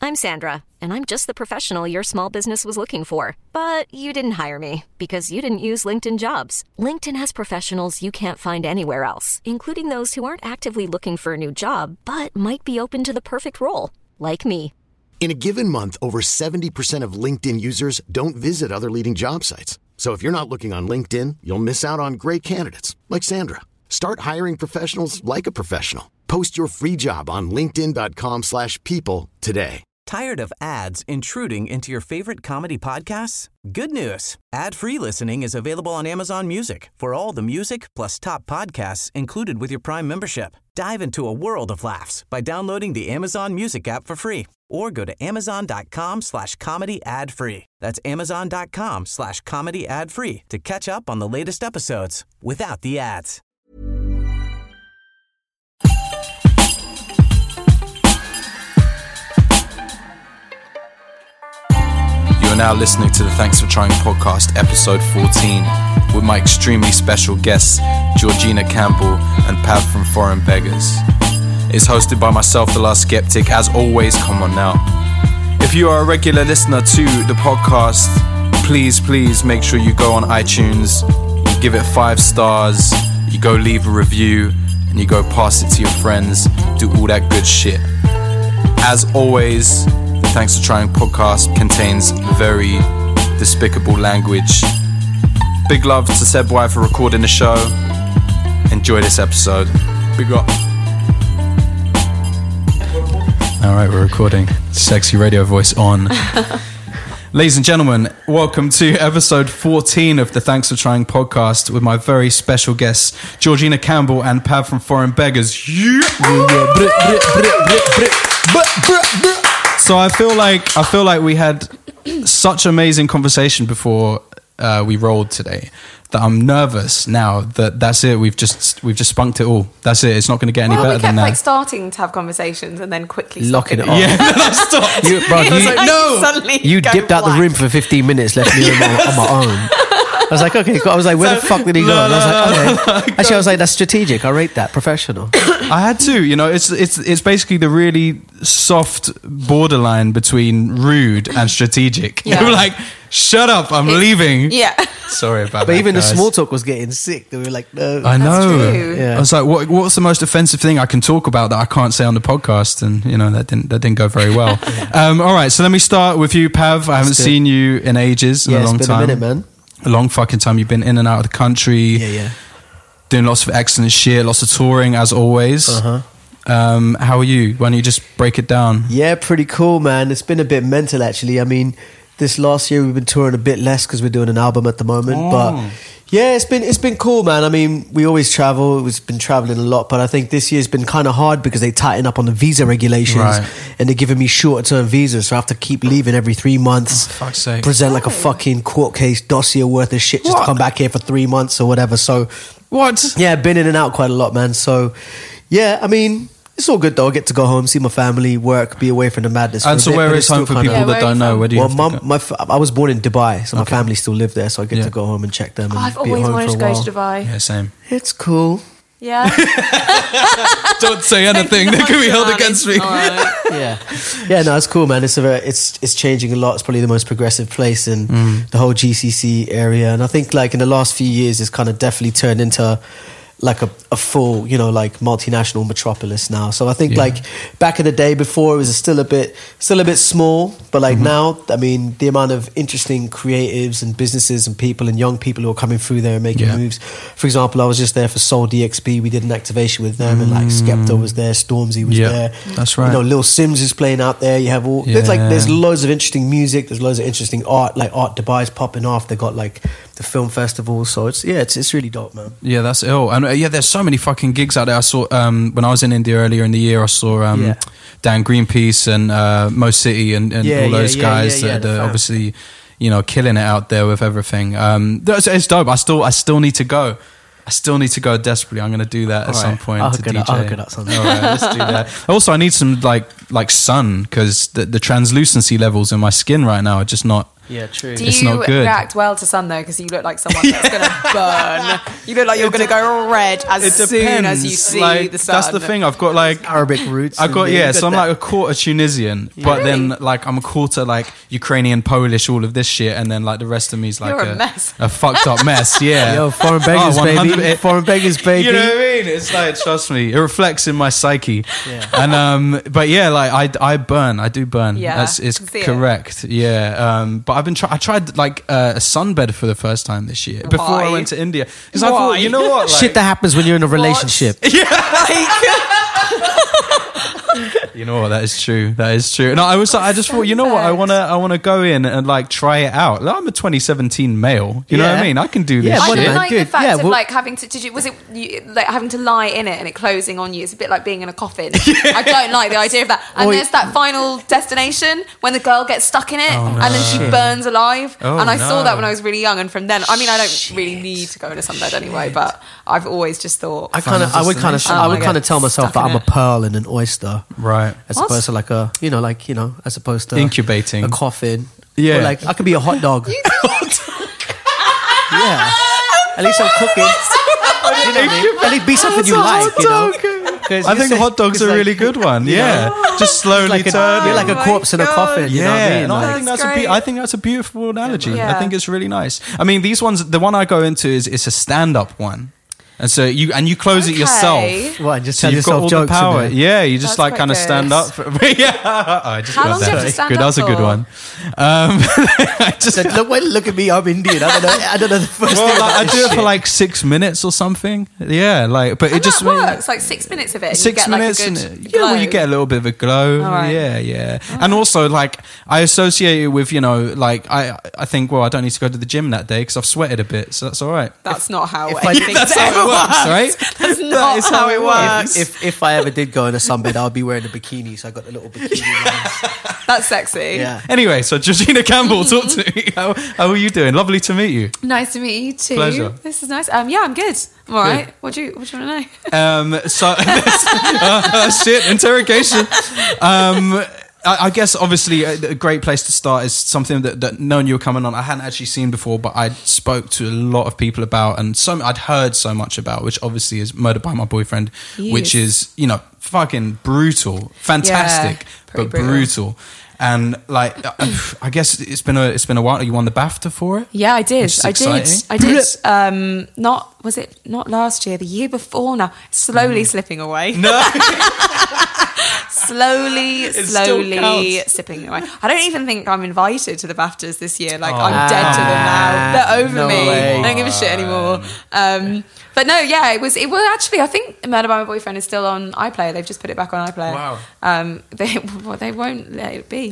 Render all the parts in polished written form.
I'm Sandra, and I'm just the professional your small business was looking for. But you didn't hire me because you didn't use LinkedIn Jobs. LinkedIn has professionals you can't find anywhere else, including those who aren't actively looking for a new job, but might be open to the perfect role, like me. In a given month, over 70% of LinkedIn users don't visit other leading job sites. So if you're not looking on LinkedIn, you'll miss out on great candidates like Sandra. Start hiring professionals like a professional. Post your free job on linkedin.com/people today. Tired of ads intruding into your favorite comedy podcasts? Good news. Ad-free listening is available on Amazon Music for all the music plus top podcasts included with your Prime membership. Dive into a world of laughs by downloading the Amazon Music app for free or go to amazon.com/comedy ad-free. That's amazon.com/comedy ad-free to catch up on the latest episodes without the ads. You are now listening to the Thanks for Trying podcast, episode 14, with my extremely special guests, Georgina Campbell and Pav from Foreign Beggars. It's hosted by myself, The Last Skeptic. As always, come on now. If you are a regular listener to the podcast, please make sure you go on iTunes, you give it 5 stars, you go leave a review, and you go pass it to your friends, do all that good shit. As always, the Thanks for Trying podcast contains very despicable language. Big love to Seb White for recording the show. Enjoy this episode. Big up. Alright, we're recording. Sexy radio voice on. Ladies and gentlemen, welcome to episode 14 of the Thanks for Trying podcast with my very special guests, Georgina Campbell and Pav from Foreign Beggars. So I feel like we had such amazing conversation before we rolled today that I'm nervous now that's it. We've just spunked it all. That's it. It's not going to get any better than that. We kept starting to have conversations and then quickly locking it off. Yeah, then I stopped. You dipped out the room for 15 minutes, left me on my own. I was like, okay. I was like, where the fuck did he go? And I was like, okay. Actually, I was like, that's strategic. I rate that. Professional. I had to. It's basically the really soft borderline between rude and strategic. Yeah. They were like, shut up, I'm leaving. Yeah. Sorry about that. But even guys. the small talk was getting sick. They were like, no. I know. That's true. Yeah. I was like, what's the most offensive thing I can talk about that I can't say on the podcast? And that didn't go very well. All right, so let me start with you, Pav. I haven't seen you in ages, in a long time. It's been a minute, man. A long fucking time. You've been in and out of the country. Yeah. Doing lots of excellent shit, lots of touring as always. Uh-huh. How are you? Why don't you just break it down? Yeah, pretty cool, man. It's been a bit mental, actually. I mean, this last year we've been touring a bit less because we're doing an album at the moment. But yeah, it's been cool, man. I mean, we always travel. We've been traveling a lot, but I think this year's been kind of hard because they tighten up on the visa regulations, and they're giving me shorter term visas, so I have to keep leaving every 3 months. Oh, fuck's sake. Present like a fucking court case dossier worth of shit just to come back here for 3 months or whatever. So what? Yeah, been in and out quite a lot, man. So yeah, I mean, it's all good though. I get to go home, see my family, work, be away from the madness. And so where is home for people that don't know? Where do you I was born in Dubai, so my family still live there, so I get to go home and check them. And I've be always at home wanted for to a go while. to Dubai. Yeah, same. It's cool. Yeah. Don't say anything that can be held against me. Yeah, no, it's cool, man. It's changing a lot. It's probably the most progressive place in the whole GCC area, and I think like in the last few years, it's kind of definitely turned into like a full, like multinational metropolis now. So I think like back in the day before, it was still a bit small, but like now, I mean, the amount of interesting creatives and businesses and people and young people who are coming through there and making moves. For example, I was just there for Soul DXB. We did an activation with them, and like Skepta was there, Stormzy was there. That's right. Lil Sims is playing out there. You have all there's loads of interesting music. There's loads of interesting art. Like Art Dubai's popping off. They got like the film festival. So it's really dope, man. Yeah, that's ill. And there's so many fucking gigs out there. I saw when I was in India earlier in the year, I saw Dan Greenpeace and Mo City and all those guys that are obviously killing it out there with everything. It's dope. I still need to go. I still need to go desperately. I'm going to do that at some point to DJ. I'll get that Sunday. All right, let's do that. Also, I need some like sun because the translucency levels in my skin right now are just not Yeah, true. Do It's you not good. react well to sun though? Because you look like someone that's going to burn. You look like you're going to go red as soon as you see like, the sun. That's the thing. I've got like Arabic roots. I've got and yeah. you've So I'm got like a quarter Tunisian, but then like I'm a quarter like Ukrainian, Polish, all of this shit, and then like the rest of me is like You're a mess. a fucked up mess. Yeah. Yo, foreign beggars, 100 baby. Foreign beggars, baby. You know what I mean? It's like, trust me, it reflects in my psyche. Yeah. And but yeah, like I burn. I do burn. Yeah, That's I it's can see it. correct. Yeah. But I tried like a sunbed for the first time this year before I Why? went to India because I thought, Why? you know what, like, Shit that happens when you're in a relationship. you know what, that is true. That is true. And I just thought, you know what, I wanna go in and like try it out. Like, I'm a 2017 male. You know what I Yeah. mean? I can do this Yeah, I what shit. don't man, like good. the fact Yeah, of well- like having to. Was it like having to lie in it and it closing on you? It's a bit like being in a coffin. I don't like the idea of that. And Or- there's that final destination when the girl gets stuck in it and then she burns alive. Oh, and I saw no. that when I was really young. And from then, I mean, I don't really need to go in a sunbed anyway. But I've always just thought. I would kind of Oh my God, tell myself stuck that in I'm a it. pearl and an oyster, Right. as What? opposed to like a as opposed to Incubating. a coffin. Yeah. Or like I could be a hot dog. Yeah. At least I'm cooking. You know what I mean? At least be something you like, you know. 'Cause I you think say- hot dog's it's a like- really good one. you Yeah. know? Just slowly Like turn. you're like a Oh corpse in a my coffin. God. You know what I mean? no, I Like- think That's that's great. I think that's a beautiful analogy. Yeah. I think it's really nice. I mean, these ones, the one I go into is it's a stand-up one, and so you close it Okay. yourself. What, and just So tell you've got yourself all the jokes in power. there? Yeah, you just That's like quite kind of good. stand up. Yeah, I just How got long do you that. have to stand Good, up that was a good for? one. I just Said, look at me, I'm Indian. I don't know the first thing. well, about like, I this do it for shit. like 6 minutes or something. Yeah, like, but it And just that works. Like 6 minutes of it. And you 6 get minutes, like a and good yeah, well, glow. you get a little bit of a glow. All right. Yeah. And also, like, I associate it with, you know, like, I think, well, I don't need to go to the gym that day because I've sweated a bit, so that's all right. That's not how If I- anything That's how it works, right? That's not how it works. If I ever did go in a sunbed, I'll be wearing a bikini, so I got the little bikini lines. That's sexy. Yeah. Anyway, so Georgina Campbell, talk to me. How are you doing? Lovely to meet you. Nice to meet you too. Pleasure. This is nice. Yeah, I'm good. I'm all right. What do you want to know? So, shit, interrogation. I guess obviously a great place to start is something that knowing you were coming on, I hadn't actually seen before, but I spoke to a lot of people about, and I'd heard so much about, which obviously is Murdered by My Boyfriend, which is, you know, fucking brutal, fantastic, pretty but brutal. And like, I guess it's been a while. You won the BAFTA for it? Yeah, I did. Which is I did. exciting. I did. Not last year, the year before now. Slowly slipping away. No. slowly still counts. slipping away. I don't even think I'm invited to the BAFTAs this year. Like, I'm dead to them now. They're over No me. way. I don't give a shit anymore. But no, yeah, it was actually, I think Murdered by My Boyfriend is still on iPlayer. They've just put it back on iPlayer. Wow. They won't let it be. Leave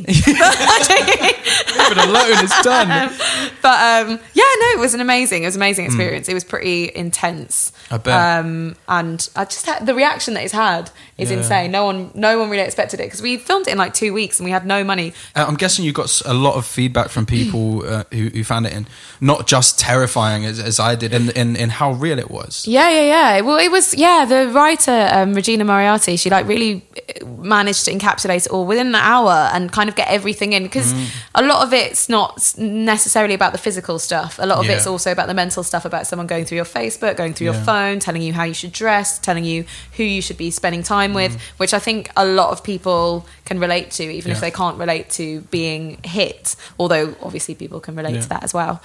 it alone. It's done. But yeah, no, it was an amazing experience. It was pretty intense. I bet. And I just had the reaction that it's had is insane. No one really expected it because we filmed it in like 2 weeks and we had no money. I'm guessing you got a lot of feedback from people who found it not just terrifying as I did, in how real it was. Yeah. Well, it was, the writer, Regina Moriarty, she like really managed to encapsulate it all within an hour and kind of get everything in, because a lot of it's not necessarily about the physical stuff. A lot of it's also about the mental stuff, about someone going through your Facebook, going through your phone, telling you how you should dress, telling you who you should be spending time with, which I think a lot of people can relate to, even if they can't relate to being hit, although obviously people can relate to that as well.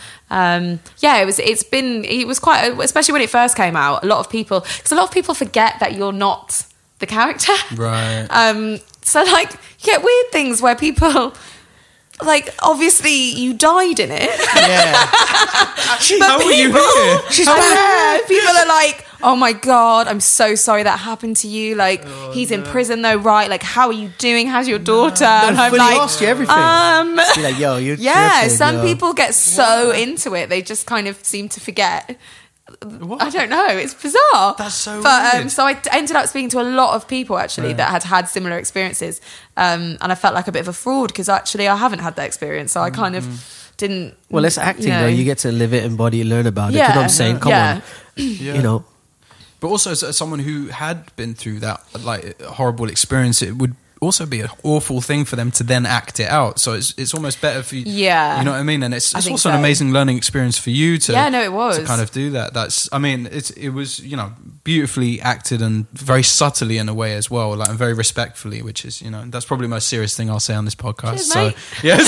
It was quite, especially when it first came out, a lot of people forget that you're not the character. Right. So like you get weird things where people, like, obviously you died in it. Yeah. How were you here? She's People are like, oh my God, I'm so sorry that happened to you. Like, he's in prison though, right? Like, how are you doing? How's your daughter? And I'm fully like, asked you everything. You're like, yo, you're tripping, some yo. people get so into it, they just kind of seem to forget. I don't know. It's bizarre. That's so But weird. so I ended up speaking to a lot of people actually that had similar experiences, and I felt like a bit of a fraud because actually I haven't had that experience, so I kind of didn't. Well, it's acting though. You get to live it, embody it, learn about it. Yeah. You know what I'm saying? Come Yeah. on. You know. But also, as someone who had been through that like horrible experience, it would also be an awful thing for them to then act it out. So it's almost better for you. Yeah. You know what I mean? And it's think also an so. amazing learning experience for you to it was. to kind of do that. It was, you know, beautifully acted and very subtly in a way as well, like, and very respectfully, which is, you know, that's probably the most serious thing I'll say on this podcast. Cheers, mate.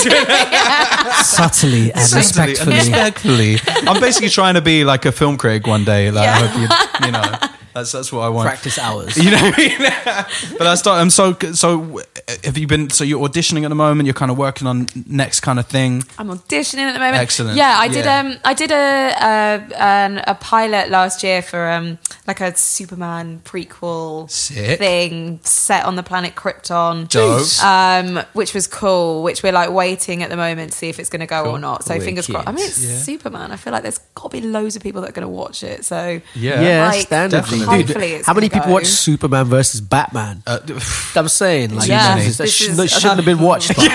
Yes. Subtly and respectfully. I'm basically trying to be like a film critic one day. Like, I hope you know, that's what I want. Practice hours. You know what I mean? But I start. So have you been? So you're auditioning at the moment. You're kind of working on next kind of thing. I'm auditioning at the moment. Excellent. Yeah, I did. I did a pilot last year for like a Superman prequel Sick. thing set on the planet Krypton. Dope. Which was cool. Which we're like waiting at the moment to see if it's going to go or not. So fingers Wicked. crossed. I mean, it's Superman. I feel like there's got to be loads of people that are going to watch it. So Yeah, like, standard. definitely. hopefully Dude, it's how many gonna people go. watch Superman versus Batman? I'm saying, like, Yeah, Jesus, that this is- shouldn't have been watched. But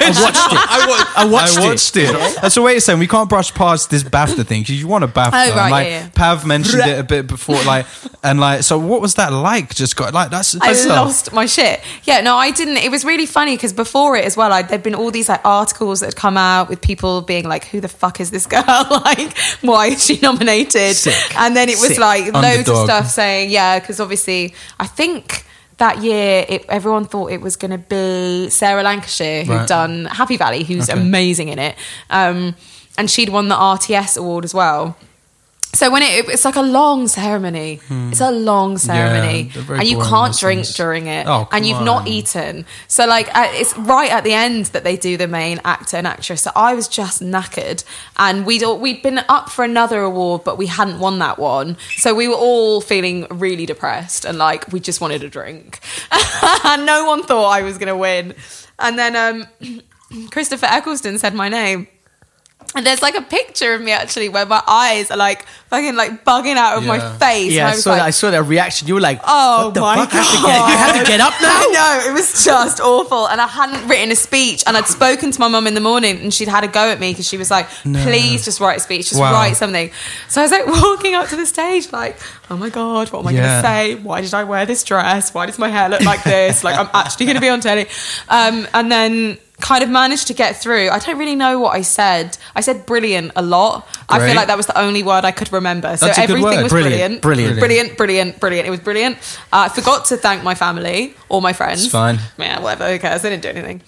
I watched it. So wait a second, we can't brush past this BAFTA thing because you won a BAFTA. Oh, right, like yeah. Pav mentioned it a bit before, like, and like, so what was that like? Just got like I lost my shit. Yeah, no, I didn't. It was really funny because before it as well, there'd been all these like articles that had come out with people being like, "Who the fuck is this girl? Like, why is she nominated?" Sick. And then it was Sick. like loads Underdog. of stuff saying, yeah, because obviously, I think that year everyone thought it was going to be Sarah Lancashire who'd Right. done Happy Valley, who's Okay. amazing in it, and she'd won the RTS award as well. So when it's like a long ceremony, it's a long ceremony, they're very and you boring, can't those drink things. during it, Oh, and come you've not on. eaten. So like it's right at the end that they do the main actor and actress. So I was just knackered, and we'd been up for another award, but we hadn't won that one. So we were all feeling really depressed, and like we just wanted a drink. And no one thought I was going to win. And then Christopher Eccleston said my name. And there's like a picture of me actually where my eyes are like fucking like bugging out of my Yeah. face. Yeah, And I I was saw, like, I saw that reaction. You were like, oh what the my fuck? God. You have to get up now? I know, it was just awful. And I hadn't written a speech, and I'd spoken to my mum in the morning, and she'd had a go at me because she was like, please just write a speech, just Wow. write something. So I was like walking up to the stage like, oh my God, what am I going Yeah. to say? Why did I wear this dress? Why does my hair look like this? Like, I'm actually going to be on telly. And then kind of managed to get through. I don't really know what I said. I said brilliant a lot. I Great. feel like that was the only word I could remember. So That's a good everything word. was Brilliant, brilliant. brilliant. Brilliant. It was brilliant. I forgot to thank my family or my friends. It's fine. Yeah, whatever. Who cares? They didn't do anything.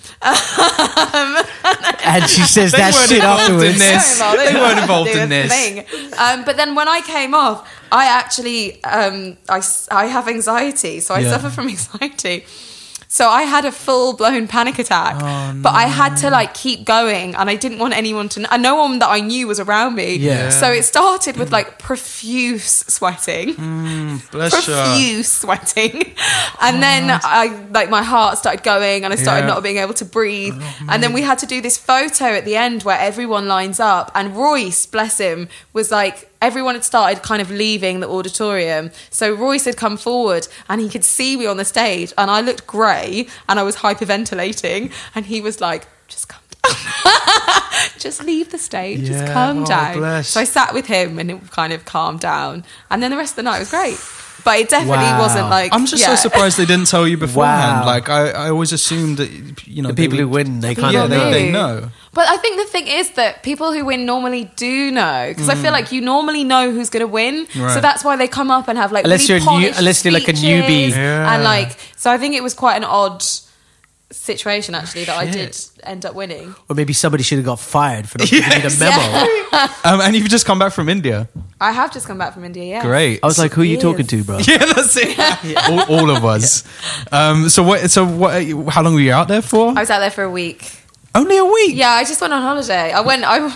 And she says They that weren't shit involved afterwards. in this. They weren't involved in this. Thing. But then when I came off, I actually I have anxiety, so I Yeah. suffer from anxiety. So I had a full-blown panic attack, but I had to like keep going, and I didn't want anyone to and no one that I knew was around me. Yeah. So it started with like profuse sweating. Bless you. Profuse sweating, and then I like my heart started going, and I started Yeah. not being able to breathe. And then we had to do this photo at the end where everyone lines up, and Royce, bless him, was like. Everyone had started kind of leaving the auditorium. So Royce had come forward and he could see me on the stage, and I looked grey and I was hyperventilating, and he was like, just calm down. Just leave the stage. Just Yeah. calm Oh, down. bless. So I sat with him and it kind of calmed down. And then the rest of the night was great. But it definitely Wow. wasn't like... I'm just so yeah. surprised they didn't tell you beforehand. Wow. Like I always assumed that, you know, The people who win, they kind yeah, of they know. know. But I think the thing is that people who win normally do know, because I feel like you normally know who's going to win, so Right. that's why they come up and have like Unless really you're new- polished unless you're like a speeches, newbie. Yeah. and like so I think it was quite an odd situation actually that I did end up winning. Or maybe somebody should have got fired for not giving you the memo. And you've just come back from India. I have just come back from India. Yeah, Great. I was like, who are you Yes. talking to, bro? Yeah, that's it. All of us. So what? How long were you out there for? I was out there for a week. Only a week. Yeah, I just went on holiday. I'm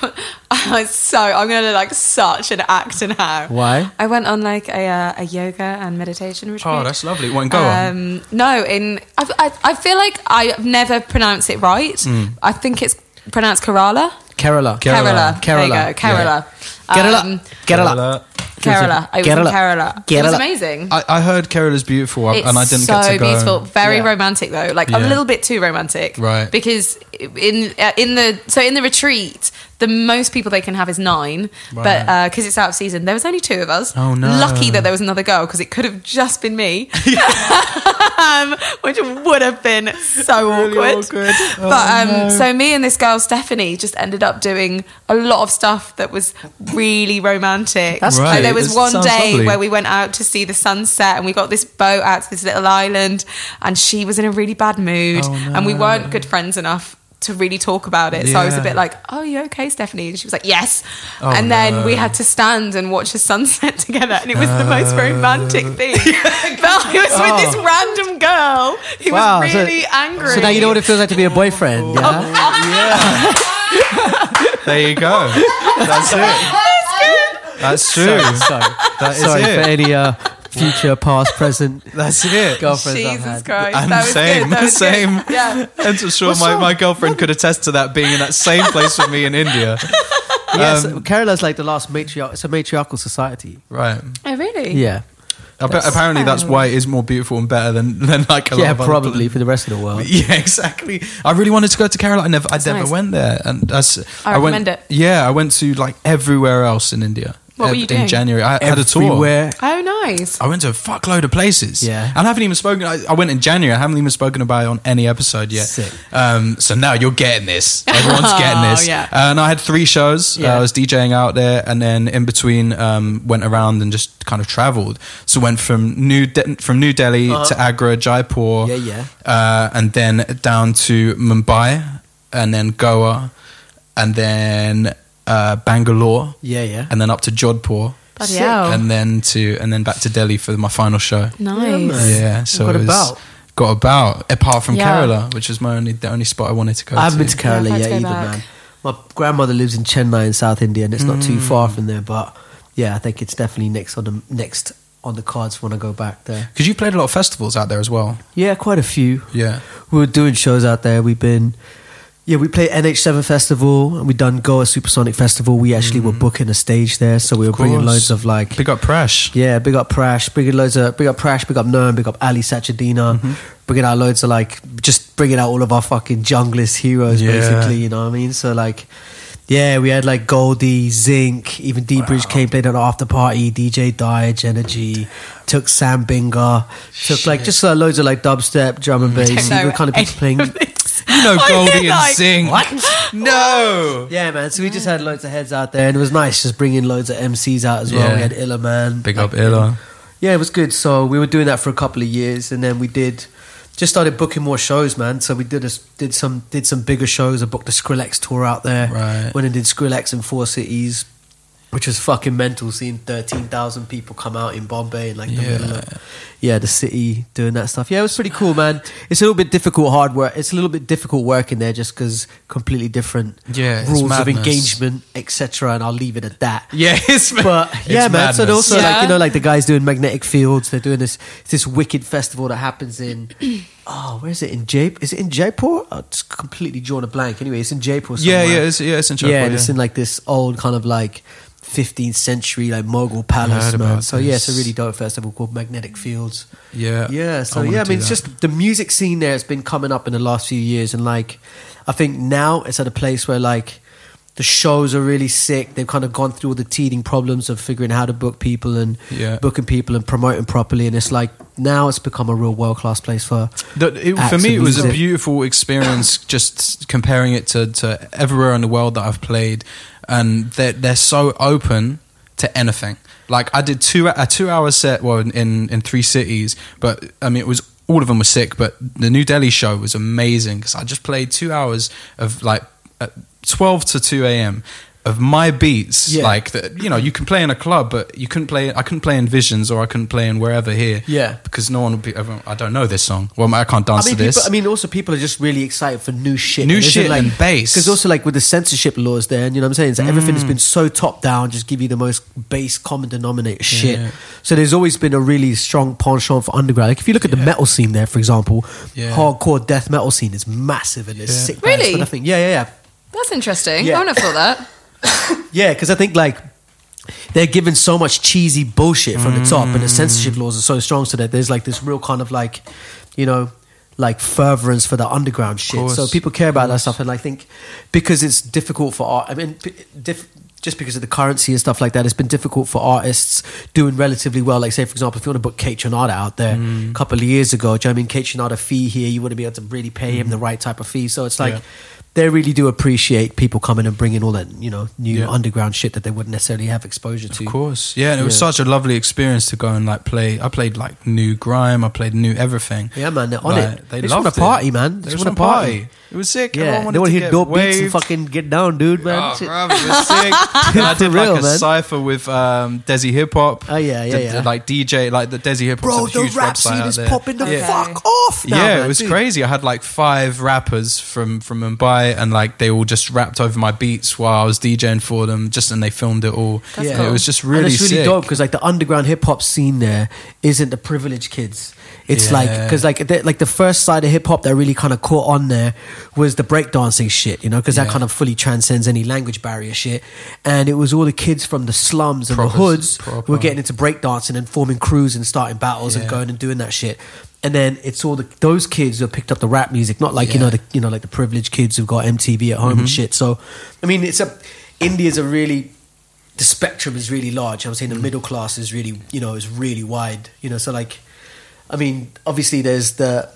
gonna like such an actor now. Why? I went on like a yoga and meditation retreat. Oh, that's lovely. One go on. No, I feel like I've never pronounced it right. I think it's pronounced Kerala. Kerala. Kerala. There you go. Kerala. Kerala. Kerala. Kerala. I was in Kerala. Kerala. It Kerala. was amazing. I heard Kerala's beautiful, It's and I didn't so get to go. beautiful, very Yeah. romantic though, like Yeah. a little bit too romantic, Right. Because in the retreat the most people they can have is 9, but because it's out of season, there was only 2 of us. Oh, no. Lucky that there was another girl, because it could have just been me, which would have been so awkward. But so me and this girl Stephanie just ended up doing a lot of stuff that was really romantic. That's right. There was This one sounds day lovely. where we went out to see the sunset, and we got this boat out to this little island, and she was in a really bad mood, and we weren't good friends enough to really talk about it. So I was a bit like, "Oh, you okay, Stephanie?" And she was like, "Yes." And then we had to stand and watch the sunset together, and it was the most romantic thing. But I was with this random girl who was really angry. So now you know what it feels like to be a boyfriend. Yeah. There you go. That's it. That's true. That is Sorry it. for any future, past, present. That's it. Girlfriends I've Jesus had. Christ. And that was same, good. That was same. Good. Yeah. And I'm sure my girlfriend could attest to that, being in that same place with me in India. Yes, Kerala's like the last matriarch. It's a matriarchal society. Right. Oh, really? Yeah. Apparently that's why it is more beautiful and better than like a lot Yeah, of other probably places. for the rest of the world. Yeah, exactly. I really wanted to go to Kerala. I never nice. went there, and I recommend it. Yeah, I went to like everywhere else in India. What were you doing? In January? I had a tour. Everywhere. Oh, nice. I went to a fuckload of places. Yeah. And I haven't even spoken. I went in January. I haven't even spoken about it on any episode yet. Sick. So now you're getting this. Everyone's getting this. yeah. And I had 3 shows. Yeah. I was DJing out there, and then in between went around and just kind of traveled. So went from New Delhi to Agra, Jaipur. And then down to Mumbai, and then Goa, and then Bangalore. And then up to Jodhpur. Bloody hell. And then back to Delhi for my final show. Nice. Yeah, so Got it was about. got about apart from Yeah. Kerala, which was the only spot I wanted to go to. I haven't been to Kerala Yeah, I'd yet go either, back. man. My grandmother lives in Chennai in South India, and it's not too far from there. But yeah, I think it's definitely next on the cards when I go back there. Because you played a lot of festivals out there as well. Yeah, quite a few. Yeah. We were doing shows out there. We played NH7 Festival, and we done Goa Supersonic Festival. We actually were booking a stage there, so we were bringing loads of like Big up Prash. Yeah, big up Prash, big up Prash, big up Nern, big up Ali Sachadina, bringing out loads of like, just bringing out all of our fucking junglist heroes, basically, you know what I mean? So like, yeah, we had like Goldie, Zinc, even D-Bridge came, played at an after party, DJ Diage, Energy, took Sam Binga, took like just loads of like dubstep, drum and bass. We were kind of people playing. You know Goldie and like, Sing. What? No. Yeah, man. So we just had loads of heads out there, and it was nice just bringing loads of MCs out as well. Yeah. We had Illa Man. Big up Illa. Yeah, it was good. So we were doing that for a couple of years, and then we just started booking more shows, man. So we did some bigger shows. I booked the Skrillex tour out there. Right. Went and did Skrillex in 4 cities, which was fucking mental. Seeing 13,000 people come out in Bombay in like the middle of the city doing that stuff. Yeah, it was pretty cool, man. It's a little bit difficult, hard work. It's a little bit difficult working there just because completely different It's rules of madness. engagement, etc. And I'll leave it at that. Yeah, it's But yeah, it's man. So madness. also Yeah. like, you know, like the guys doing Magnetic Fields, they're doing this wicked festival that happens in where is it? Is it in Jaipur? Oh, it's completely drawn a blank. Anyway, it's in Jaipur somewhere. it's in Jaipur. Yeah, and it's in like this old kind of like 15th century like Mughal palace, heard man. about So yeah, it's a this. really dope festival called Magnetic Fields. Yeah. So wanna yeah, I do mean, it's that. just the music scene there has been coming up in the last few years, and like I think now it's at a place where like the shows are really sick. They've kind of gone through all the teething problems of figuring how to book people and booking people and promoting properly, and it's like now it's become a real world class place for For acts me, and it was a music. beautiful experience just comparing it to everywhere in the world that I've played, and they're so open to anything. Like I did a 2-hour set, in 3 cities, but I mean it was all of them were sick. But the New Delhi show was amazing because I just played 2 hours of like 12 to 2 a.m. of my beats, like that. You know, you can play in a club, but you couldn't play. I couldn't play in Visions, or I couldn't play in wherever here. Yeah, because no one would be. I don't know this song. Well, I can't dance to this. Also people are just really excited for new shit. New It isn't shit like, and bass. Because also like with the censorship laws there, and you know what I'm saying, so everything has been so top down, just give you the most base common denominator shit. So there's always been a really strong penchant for underground. Like if you look at the metal scene there, for example, hardcore death metal scene is massive and there's sick bands, Really? but I think yeah. That's interesting. Yeah. I wouldn't have thought that. Yeah, because I think like they're given so much cheesy bullshit from the top, and the censorship laws are so strong, so that there's like this real kind of like, you know, like furtherance for the underground shit. So people care about that stuff, and I think because it's difficult for art. I mean, just because of the currency and stuff like that, it's been difficult for artists doing relatively well. Like, say, for example, if you want to book Kate Tronada out there a couple of years ago, do you know what I mean? Kate Tronada fee here, you wouldn't be able to really pay him the right type of fee. So it's like they really do appreciate people coming and bringing all that, you know, new underground shit that they wouldn't necessarily have exposure to. Of course, yeah. And it was such a lovely experience to go and like play. I played like new grime. I played new everything. Yeah, man, they're on it. They just want to party, man. They just want to party. It was sick. Yeah, they want to hit dope beats and fucking get down, dude, man. Oh, bro, it was sick. I did real, like a man. cypher with Desi Hip Hop. Oh yeah. Like DJ, like the Desi Hip Hop. Bro, a huge the rap website scene out is there. popping the fuck off now, man, it was dude. crazy. I had like 5 rappers from Mumbai, and like they all just rapped over my beats while I was DJing for them. And they filmed it all. That's And cool. it was just And really it's really sick. dope because like the underground hip hop scene there isn't the privileged kids. It's like because like the first side of hip hop that really kind of caught on there was the breakdancing shit, you know, because that kind of fully transcends any language barrier shit. And it was all the kids from the slums and the hoods who were getting into breakdancing and forming crews and starting battles and going and doing that shit. And then it's all those kids who picked up the rap music, not like like the privileged kids who've got MTV at home and shit. So I mean, India's a really, the spectrum is really large. I'm saying the middle class is really, you know, is really wide. You know, so like, I mean, obviously there's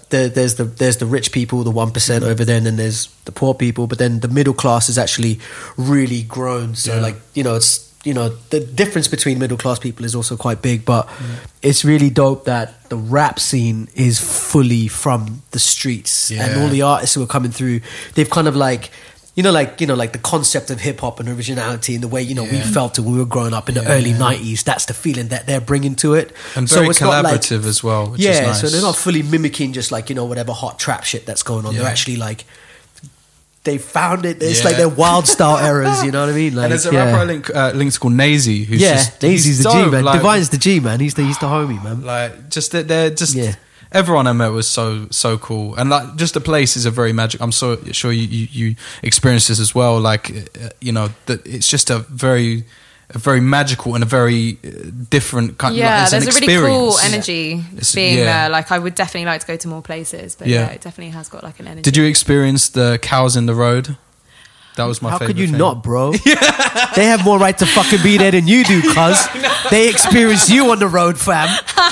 the rich people, the 1% over there, and then there's the poor people. But then the middle class is actually really grown. So like, you know, it's, you know, the difference between middle class people is also quite big. But it's really dope that the rap scene is fully from the streets, and all the artists who are coming through, they've kind of like, like the concept of hip hop and originality and the way, you know, we felt it when we were growing up in the early 90s. That's the feeling that they're bringing to it. And so very it's collaborative not like, as well, which is nice. So they're not fully mimicking just like, you know, whatever hot trap shit that's going on. They're actually like, they found it. It's like their wild style errors, you know what I mean? Like, and there's a rapper linked called Nazy, who's Nazy's the G, man. Like, Divine's the G, man. He's the homie, man. Like, just they're just everyone I met was so cool, and like just the place is a very magic. I'm so sure you experienced this as well. Like, you know, that it's just a very magical and a very different kind. Yeah, like, there's a really cool experience. energy being there. Like, I would definitely like to go to more places, but it definitely has got like an energy. Did you experience the cows in the road? That was my favorite. How could you thing. not, bro? They have more right to fucking be there than you do, cuz they experience you on the road, fam.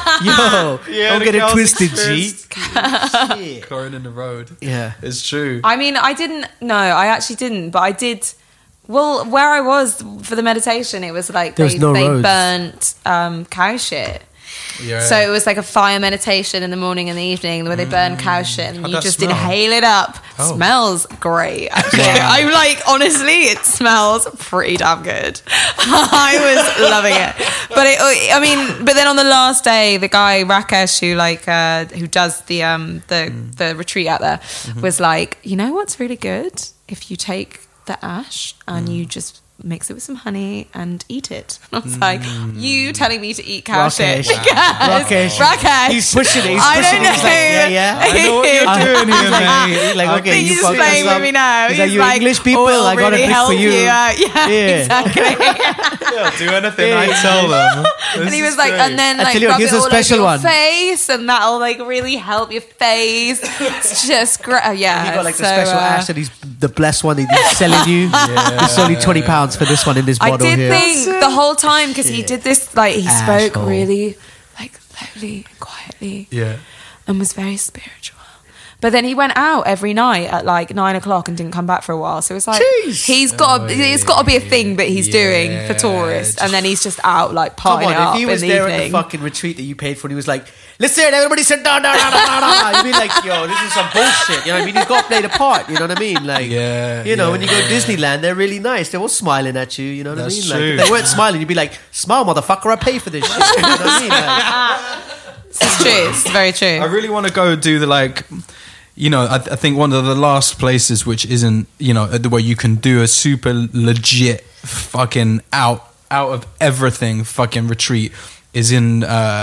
Yo, don't get it twisted, G. Chlorine in the road. Yeah, it's true. I mean, I actually didn't, but I did. Well, where I was for the meditation, it was like they burnt cow shit. Yeah. So it was like a fire meditation in the morning and the evening where they burn cow shit and you just inhale it up. Smells great, actually. I'm like, honestly, it smells pretty damn good. I was loving it. But but then on the last day, the guy Rakesh who does the retreat out there was like, you know what's really good? If you take the ash and you just mix it with some honey and eat it. And I was like, you telling me to eat cow shit? Rakesh. He's pushing it. I don't know. He's like, yeah. I know what you're doing here, man. Like, okay, he's playing with me now. He's you like, English people, I got a really pick for you. Yeah, exactly. They'll do anything I tell them. And he was like, and then like rub it all over your face, and that'll like really help your face. It's just great. Yeah. You got like the special ash that he's the blessed one that he's selling you. It's only £20 for this one in this bottle here. I did think the whole time because he did this, like he spoke really like slowly and quietly, and was very spiritual. But then he went out every night at like 9 o'clock and didn't come back for a while. So it's like it's got to be a thing that he's doing for tourists, and then he's just out like partying it up. If he was in the there evening. at the fucking retreat that you paid for, and he was like, "Listen, everybody sit down, you'd be like, yo, this is some bullshit. You know what I mean? He's got to play the part. You know what I mean? Like, you know, when you go to Disneyland, they're really nice. They're all smiling at you. You know what I mean? Like, if they weren't smiling, you'd be like, "Smile, motherfucker! I pay for this shit." You know what I mean? Like, it's true. It's very true. I really want to go do the like. You know, I think one of the last places which isn't, you know, where you can do a super legit fucking out of everything fucking retreat is in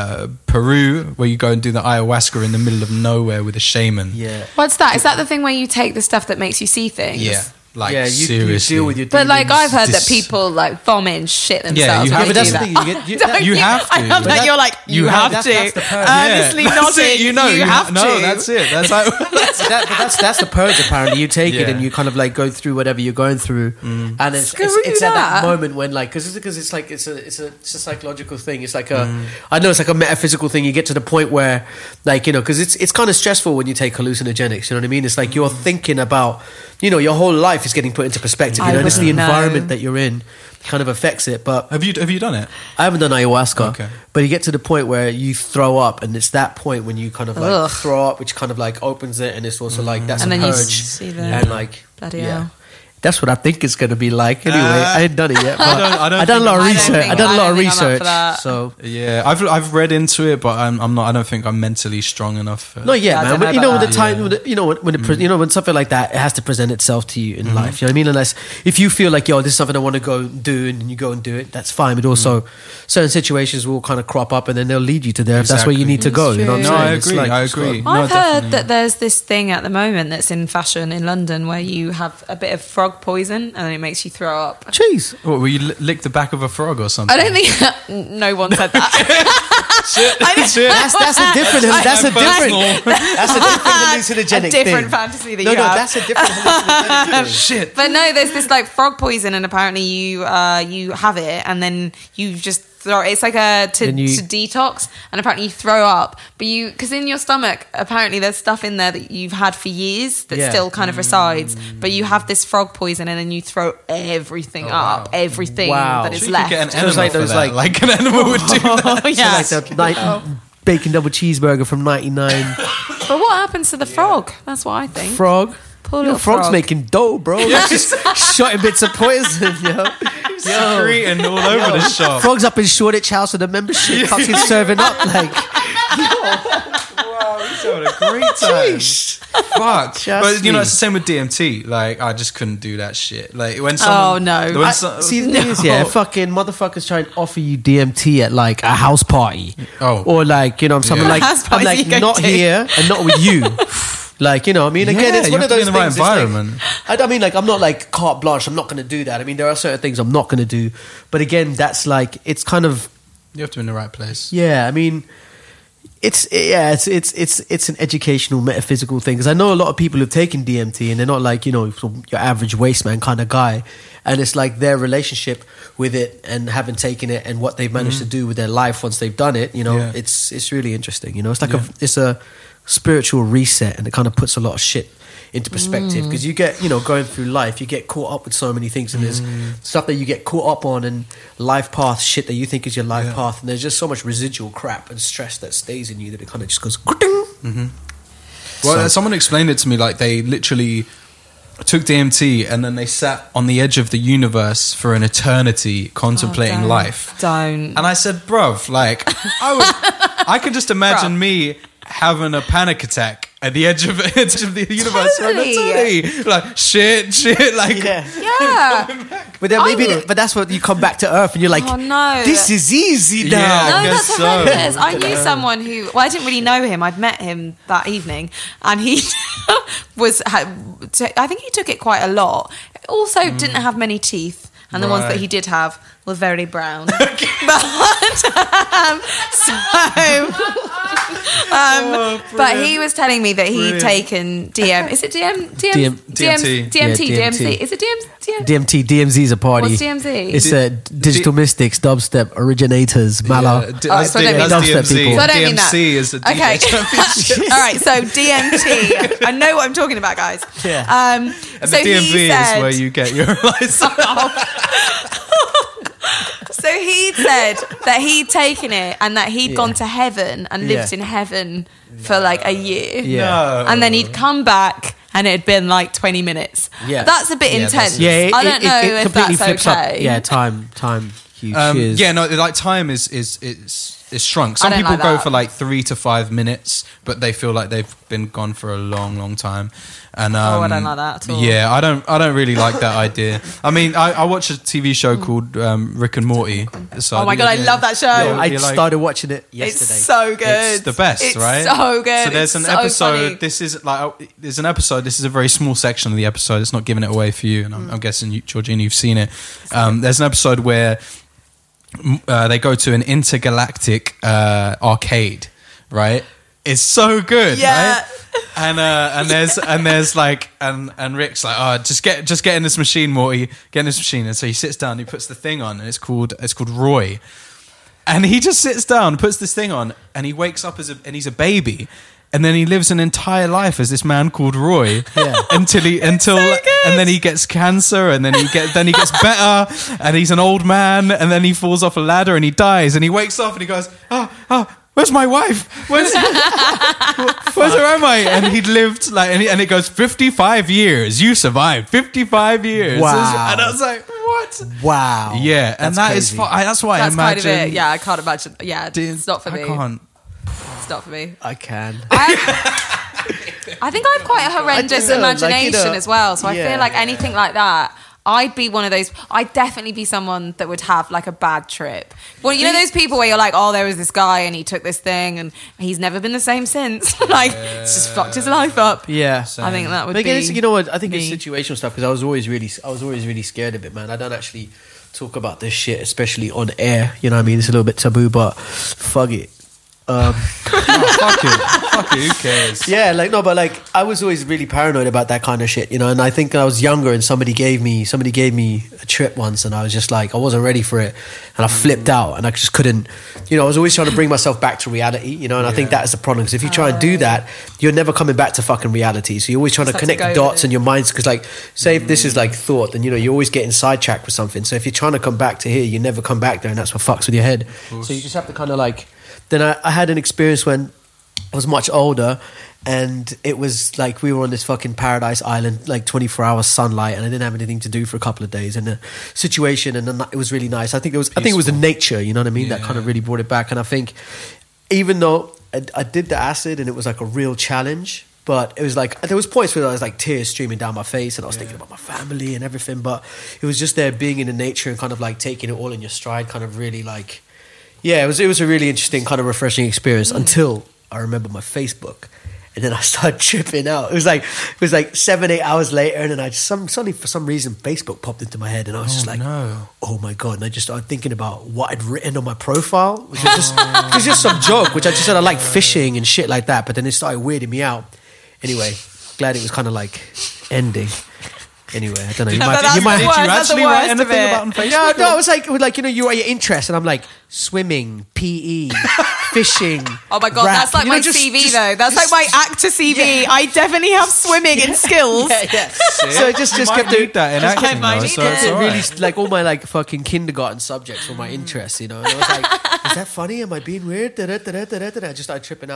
Peru, where you go and do the ayahuasca in the middle of nowhere with a shaman. Yeah. What's that? Is that the thing where you take the stuff that makes you see things? Like, you seriously. deal with your But like demons. I've heard that people like vomit and shit themselves. you when have they to. do But that's the that. thing. You You have to. I love But that you're like you have to. that's the purge. Honestly, Yeah, that's nodding. it, you know, you have to. No, that's it. That's how. that's the purge. Apparently, you take it Yeah. and you kind of like go through whatever you're going through, and it's Screw at that that. moment when like because it's like it's a psychological thing. It's like I know it's like a metaphysical thing. You get to the point where like because it's kind of stressful when you take hallucinogenics. You know what I mean? It's like you're thinking about your whole life is getting put into perspective. I It's the wouldn't know. environment that you're in kind of affects it. But Have you done it? I haven't done ayahuasca, Okay. but you get to the point where you throw up, and it's that point when you kind of like Ugh. throw up, which kind of like opens it, and it's also like that's And a then you purge, see the- and like Bloody hell. that's what I think it's going to be like. Anyway, I ain't done it yet. But I don't I done a lot of think- research. I I done a lot of don't think I'm up for research. that. So Yeah, I've read into it, but I'm not. I don't think I'm mentally strong enough. For not yet, Yeah, I man. don't But know you know, about when the that. time, when something like that, it has to present itself to you in life. You know what I mean? Unless if you feel like, this is something I want to go do, and you go and do it, that's fine. But also, certain situations will kind of crop up, and then they'll lead you to there if that's where you need to go. You know what I'm No, saying? I It's agree. like- I it's agree. got- No, I've heard definitely. that there's this thing at the moment that's in fashion in London where you have a bit of frog poison and it makes you throw up. Jeez. What, will you lick the back of a frog or something? I don't think no one said that. That's a different. That's a different. That's a different hallucinogenic a different thing. fantasy that No, you no, have. that's a different hallucinogenic thing. Shit. But no, there's this like frog poison, and apparently you have it, and then you just throw. It's like to detox, and apparently you throw up. But because in your stomach, apparently there's stuff in there that you've had for years that Yeah. still kind of resides. But you have this frog poison, and then you throw everything up, everything Wow. that is So you left. could get an So it's animal like for those, that. like- Like an animal would do that. Oh, yeah. So like the bacon double cheeseburger from '99. But what happens to the frog? That's what I think. Frog. Poor Yo, little frog's frog. making dough, bro. That's just shotting bits of poison, Secreting all over the shop. Frog's up in Shoreditch House with a membership, fucking serving up like. Wow, he's having a great time. Fuck. Just But you know, me. it's the same with DMT. Like, I just couldn't do that shit. Like, when Oh, someone. no. When See, the thing is, fucking motherfuckers try and offer you DMT at like a house party. Oh. Or like, something Yeah. like, House I'm parties like, you go not to. here and not with you. Like, I mean, again, Yeah, it's you one have of to be those in the right things. it's like- environment. I mean, like, I'm not like carte blanche. I'm not going to do that. I mean, there are certain things I'm not going to do. But again, that's like, it's kind of, You have to be in the right place. yeah, I mean, it's an educational metaphysical thing because I know a lot of people who've taken DMT and they're not like your average wasteman kind of guy, and it's like their relationship with it and having taken it and what they've managed to do with their life once they've done it. Yeah. It's really interesting. It's like it's a spiritual reset, and it kind of puts a lot of shit into perspective because you get going through life, you get caught up with so many things, and there's stuff that you get caught up on and life path shit that you think is your life path, and there's just so much residual crap and stress that stays in you that it kind of just goes Well, someone explained it to me like they literally took DMT and then they sat on the edge of the universe for an eternity contemplating don't. life. Don't. And I said, bruv, like, I could just imagine Bruv. me having a panic attack at the edge of the universe for an Totally. eternity. Like, shit, like... Yeah. but then but that's what you come back to earth and you're like, Oh, no. this is easy now. Yeah. I No, guess that's so. horrendous. I knew someone who, well, I didn't really know him. I'd met him that evening, and he I think he took it quite a lot. Also, didn't have many teeth, and the ones that Right. he did have were very brown. But he was telling me that he'd taken DM. Is it DMT. DMT. Yeah, DMT. Is it DMZ's a party. What's DMZ? It's Digital Mystics, dubstep originators, Mala. That's so I don't mean dubstep DMZ. people. So I don't mean that. DMC is the DJ Okay. championship. All right, so DMT. I know what I'm talking about, guys. Yeah. And So the DMV he said, is where you get your license. So he said that he'd taken it and that he'd gone to heaven and lived in heaven for like a year. Yeah. And then he'd come back and it had been like 20 minutes. Yeah. That's a bit Yeah, intense. Yeah, I don't know if completely that's flips okay. up. Yeah, time huge. Yeah, no, like time is shrunk. Some I don't people like go that. for like 3 to 5 minutes, but they feel like they've been gone for a long time. And I don't like that at all. Yeah, I don't really like that idea. I mean, I watch a TV show called Rick and Morty. So Oh my God, I love that show. I you're like- started watching it yesterday. It's so good. It's the best, it's right? So good. So there's It's an so episode. funny. This is a very small section of the episode. It's not giving it away for you, and I'm guessing you, Georgina, you've seen it. There's an episode where they go to an intergalactic arcade, right? It's so good, Yeah. right? And there's like and Rick's like, oh, just get in this machine, Morty, get in this machine. And so he sits down, he puts the thing on, and it's called Roy. And he just sits down, puts this thing on, and he wakes up and he's a baby. And then he lives an entire life as this man called Roy, until and then he gets cancer, and then he gets better, and he's an old man, and then he falls off a ladder and he dies, and he wakes up and he goes, where's my wife? Where am I? And he'd lived and it goes 55 years. You survived 55 years. Wow. And I was like, what? Wow. Yeah, and That's crazy. that's why That's I kind imagine. of it. Yeah, I can't imagine. Yeah, it's not for me. I can't. It's not for me. I can. I think I have quite a horrendous I don't know, like, imagination as well. So I yeah. feel like anything like that, I'd be one of those. I'd definitely be someone that would have like a bad trip. Well, you know those people where you're like, oh, there was this guy and he took this thing and he's never been the same since. Like, it's just fucked his life up. Yeah. I think that would But be. again, you know what? I think it's me. situational stuff because I was always really scared of it, man. I don't actually talk about this shit, especially on air. You know what I mean? It's a little bit taboo, but fuck it. Fuck it, who cares? Yeah, but I was always really paranoid about that kind of shit, you know. And I think I was younger, and somebody gave me a trip once, and I was just like, I wasn't ready for it, and I flipped out, and I just couldn't, you know. I was always trying to bring myself back to reality, you know. And I think that is the problem, because if you try and do that, you're never coming back to fucking reality. So you're always trying to Just connect have the to go dots with in your minds, because like, say if this is like thought, then you know you're always getting sidetracked with something. So if you're trying to come back to here, you never come back there, and that's what fucks with your head. So you just have to kind of like. Then I had an experience when I was much older, and it was like we were on this fucking paradise island, like 24-hour sunlight, and I didn't have anything to do for a couple of days, and the situation, and it was really nice. I think it was the nature, you know what I mean, that kind of really brought it back. And I think even though I did the acid and it was like a real challenge, but it was like there was points where I was like tears streaming down my face, and I was thinking about my family and everything. But it was just there being in the nature and kind of like taking it all in your stride, kind of really like. Yeah, it was a really interesting, kind of refreshing experience until I remember my Facebook, and then I started tripping out. It was like 7-8 hours later, and then I just suddenly for some reason Facebook popped into my head, and I was just like, oh my God! And I just started thinking about what I'd written on my profile, which was it was just some joke, which I just said I like fishing and shit like that. But then it started weirding me out. Anyway, glad it was kind of like ending. Anyway, I don't know. Did you actually write anything about on Facebook? No, it was like you know, you write your interests, and I'm like swimming, PE, fishing. Oh my God, rap. that's like You know, my CV though. That's like my actor CV. Yeah. I definitely have swimming and skills. Yeah. So it just kept need that in just acting, might though, need so it. it's it all really right. like all my like fucking kindergarten subjects were my interests, you know. And I was like, is that funny? Am I being weird? I just started tripping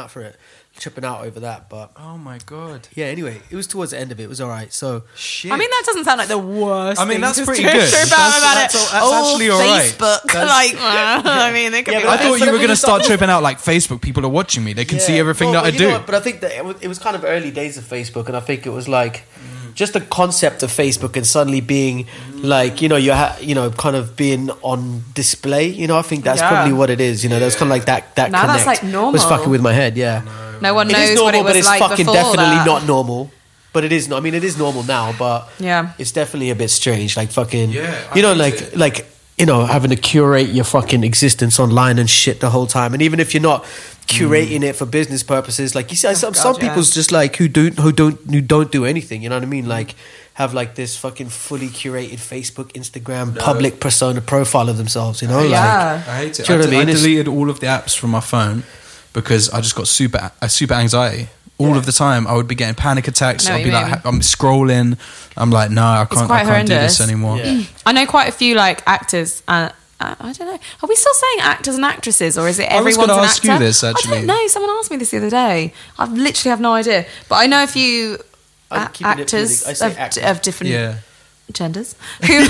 out over that. But Oh my God. yeah, anyway, it was towards the end of it. It was all right. So Shit. I mean, that doesn't sound like the worst. I mean, thing that's to pretty trip good. about That's it. actually all right. Facebook. That's- I mean, it could be but I worse. thought you But were going to it's start not- tripping out like Facebook. People are watching me. They can see everything that I you do. know what, but I think that it was kind of early days of Facebook, and I think it was like just the concept of Facebook and suddenly being like, you know, kind of being on display. You know, I think that's Yeah. probably what it is. You know, that's kind of like that. Now that's, connect like, normal. was fucking with my head. Yeah, No one it knows is normal, what it but was it's like fucking before definitely that. not normal. But it is. I mean, it is normal now, but Yeah. it's definitely a bit strange. Like fucking, Yeah, you know, I think like. You know, having to curate your fucking existence online and shit the whole time, and even if you're not curating it for business purposes, like you see, some God, yeah. people's just like who don't do anything. You know what I mean? Like have like this fucking fully curated Facebook, Instagram, public persona profile of themselves. You know, Yeah. I hate it. Do you know what I mean? I It's- deleted all of the apps from my phone because I just got super anxiety. All of the time, I would be getting panic attacks. Know I'd what be you like, mean. I'm scrolling. I'm like, no, I can't quite do this horrendous. anymore. Yeah. I know quite a few like actors. I don't know. Are we still saying actors and actresses, or is it I was everyone's gonna an ask actor? you this, I actually. don't know. Someone asked me this the other day. I literally have no idea. But I know a few I'm keeping it actors really- I say actors. of different. Yeah. genders who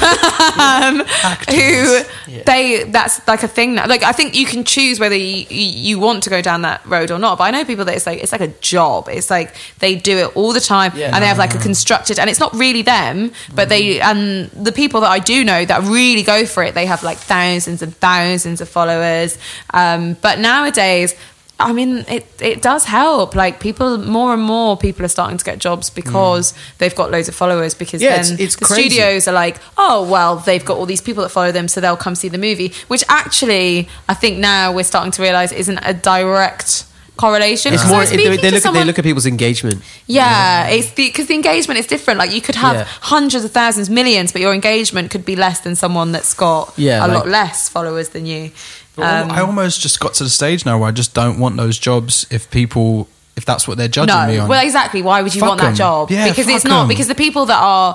that's like a thing now. Like I think you can choose whether you want to go down that road or not, but I know people that it's like a job. It's like they do it all the time, and they have like a constructed, and it's not really them, but and the people that I do know that really go for it, they have like thousands and thousands of followers, but nowadays I mean, it does help. Like more and more people are starting to get jobs because they've got loads of followers. Because then it's the crazy. studios are like, oh well, they've got all these people that follow them, so they'll come see the movie. Which actually, I think now we're starting to realise isn't a direct correlation. It's more. They look at people's engagement. Yeah, it's because the engagement is different. Like you could have hundreds of thousands, millions, but your engagement could be less than someone that's got a lot less followers than you. I almost just got to the stage now where I just don't want those jobs if that's what they're judging me on. Well, exactly. Why would you want that job? Yeah, because it's not. Because the people that are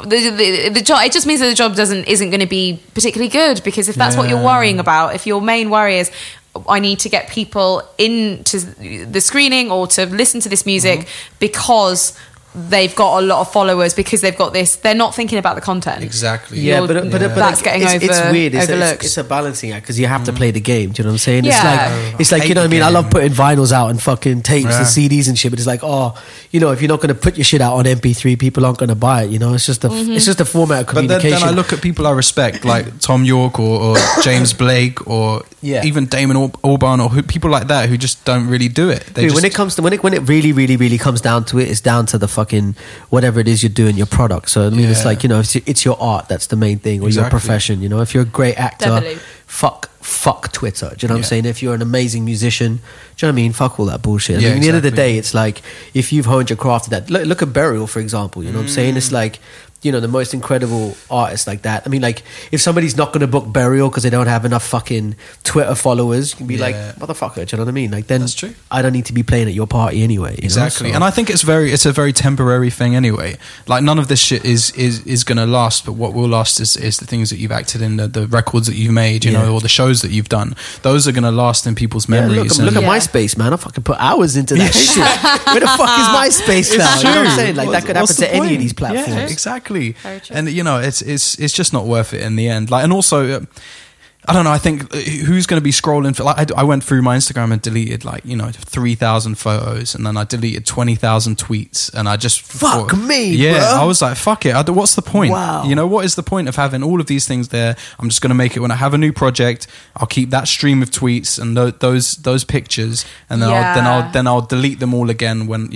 the job, it just means that the job isn't going to be particularly good. Because if that's what you're worrying about, if your main worry is, I need to get people into the screening or to listen to this music because they've got a lot of followers, because they've got this, they're not thinking about the content. Exactly. Yeah, but that's getting it's weird. overlooked. It's a balancing act because you have to play the game. Do you know what I'm saying? Yeah. It's like you know what I mean. I love putting vinyls out and fucking tapes and CDs and shit. But it's like, if you're not going to put your shit out on MP3, people aren't going to buy it. You know, it's just a format of communication. But then I look at people I respect, like Tom York or James Blake or even Damon Albarn or people like that who just don't really do it. When it really, really, really comes down to it, it's down to the fucking whatever it is you're doing, your product. So I mean, it's like, it's your art that's the main thing, or your profession. You know, if you're a great actor, Definitely. fuck Twitter. Do you know what I'm saying? If you're an amazing musician, do you know what I mean? Fuck all that bullshit. I mean, at the end of the day, it's like if you've honed your craft to that. Look at Burial, for example. You know what I'm saying? It's like, the most incredible artists like that. I mean, like, if somebody's not going to book Burial because they don't have enough fucking Twitter followers, you can be like, motherfucker, do you know what I mean? Like, then that's true. I don't need to be playing at your party anyway. Exactly. So. And I think it's a very temporary thing anyway. Like, none of this shit is going to last, but what will last is the things that you've acted in, the records that you've made, or the shows that you've done. Those are going to last in people's memories. Look at MySpace, man. I fucking put hours into that shit. Where the fuck is MySpace now? You know what I'm saying? Like, that could happen to any of these platforms. Yeah, exactly. And it's just not worth it in the end. Like, and also, I don't know. I think who's going to be scrolling for? Like, I went through my Instagram and deleted 3,000 photos, and then I deleted 20,000 tweets, and I just fuck me. Yeah, bro. I was like, fuck it. What's the point? Wow. What is the point of having all of these things there? I'm just going to make it when I have a new project. I'll keep that stream of tweets and those pictures, and then I'll delete them all again when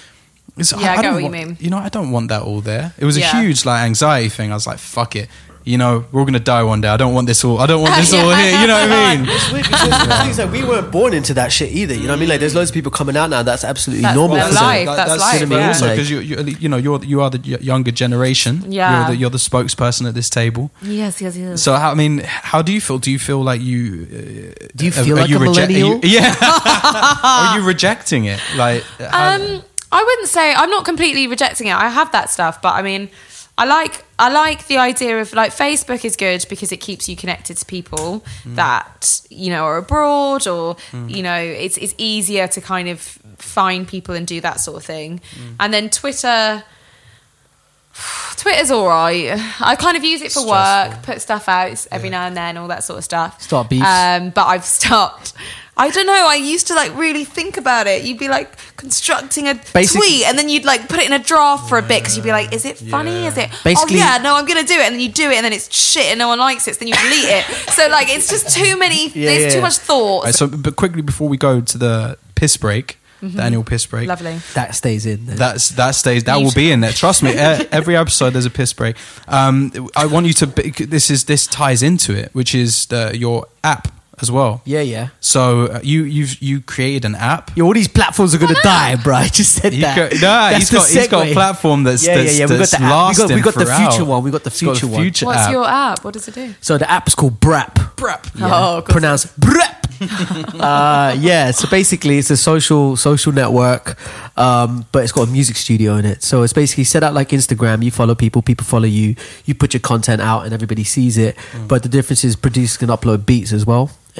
I get what you mean. I don't want that all there. It was a huge anxiety thing. I was like, fuck it. We're all gonna die one day. I don't want this all. I don't want this all here. You know what I mean? It's weird because like, we weren't born into that shit either. You know what I mean? Like, there's loads of people coming out now. That's absolutely normal. That's life. That's life. But also because you are the younger generation. Yeah. You're the spokesperson at this table. Yes. So how do you feel? Do you feel like you? Do you feel like a millennial? Are you rejecting it? Like, I wouldn't say I'm not completely rejecting it. I have that stuff, but I mean, I like the idea of like Facebook is good because it keeps you connected to people that are abroad, or it's easier to kind of find people and do that sort of thing. And then Twitter's all right. I kind of use it for work, put stuff out every now and then, all that sort of stuff. Start beefs. But I've stopped. I don't know. I used to really think about it. You'd be constructing a tweet, and then you'd put it in a draft for a bit because you'd be like, "Is it funny? Is it? Basically, I'm going to do it." And then you do it, and then it's shit, and no one likes it. So then you delete it. So it's just too many. There's too much thought. Right, so, but quickly before we go to the piss break, the annual piss break, lovely. That stays in. Then. That stays. That will be in there. Trust me. Every episode there's a piss break. I want you to. This ties into it, which is your app as well. Yeah. So you created an app. All these platforms are going to die, bro. I just said that. He's got a platform that's We got the app. We got the future one. We got the future one. What's your app? What does it do? So the app's called Brap. Oh, pronounced Brap. So basically it's a social network, but it's got a music studio in it. So it's basically set out like Instagram. You follow people follow you. You put your content out and everybody sees it. But the difference is producers can upload beats as well.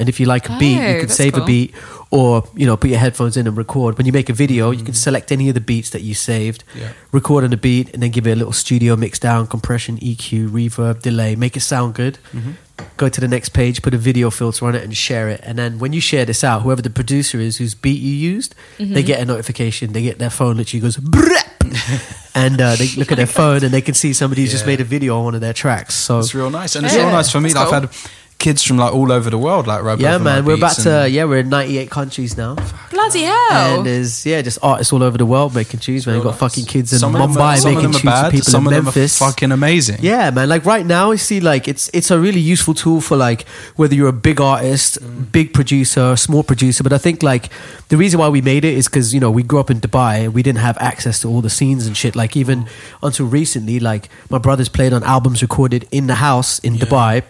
and if you like a beat, you can that's save a cool. beat, or put your headphones in and record. When you make a video, you can select any of the beats that you saved, record on the beat, and then give it a little studio mix down, compression, EQ, reverb, delay, make it sound good. Go to the next page, put a video filter on it, and share it. And then when you share this out, whoever the producer is whose beat you used, they get a notification. They get their phone, literally goes brrrap, and they look at their phone and they can see somebody's just made a video on one of their tracks. So It's real nice, and it's real nice for me. That's I've had kids from like all over the world like rap yeah, over my man, we're about beats to we're in 98 countries now, Bloody hell. and there's just artists all over the world making tunes. Man, you got fucking kids in some of them Mumbai some of making them are tunes for bad, people some in of them Memphis. are fucking amazing. Yeah, man. Like right now, I see like it's a really useful tool for like whether you're a big artist, big producer, small producer. But I think like the reason why we made it is because we grew up in Dubai. We didn't have access to all the scenes and shit. Like even until recently, like my brothers played on albums recorded in the house in Dubai,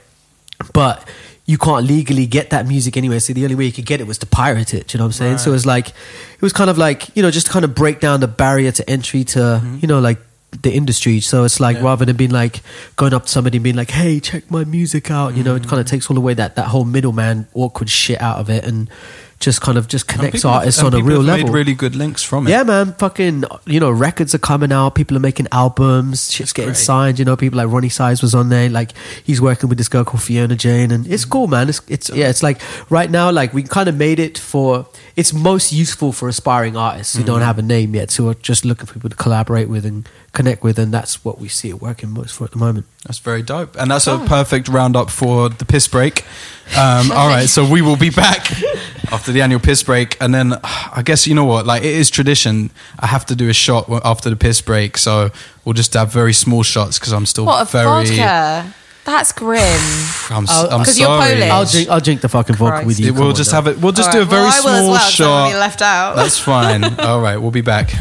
but you can't legally get that music anyway. So the only way you could get it was to pirate it. Do you know what I'm saying? So it was kind of like just to kind of break down the barrier to entry to like the industry. So it's like rather than being like going up to somebody and being like, hey, check my music out, it kind of takes all away that whole middleman awkward shit out of it, and just connects artists on a real level. Made really good links from it. Yeah, man. Fucking, records are coming out. People are making albums. Shit's getting signed. People like Ronnie Size was on there. Like he's working with this girl called Fiona Jane, and it's cool, man. It's like right now, like we kind of made it for. It's most useful for aspiring artists who don't have a name yet, who are just looking for people to collaborate with and connect with, and that's what we see it working most for at the moment. That's very dope, and that's a perfect roundup for the piss break. All right, so we will be back after the annual piss break, and then I guess you know what, like it is tradition. I have to do a shot after the piss break, so we'll just have very small shots because I'm still very. Vodka? That's grim. I'm 'Cause you're sorry. Polish. I'll drink the fucking vodka with you. We'll just have it. We'll just All do a right, very well, I will as small well, so I'm shot. gonna be left out. That's fine. All right, we'll be back.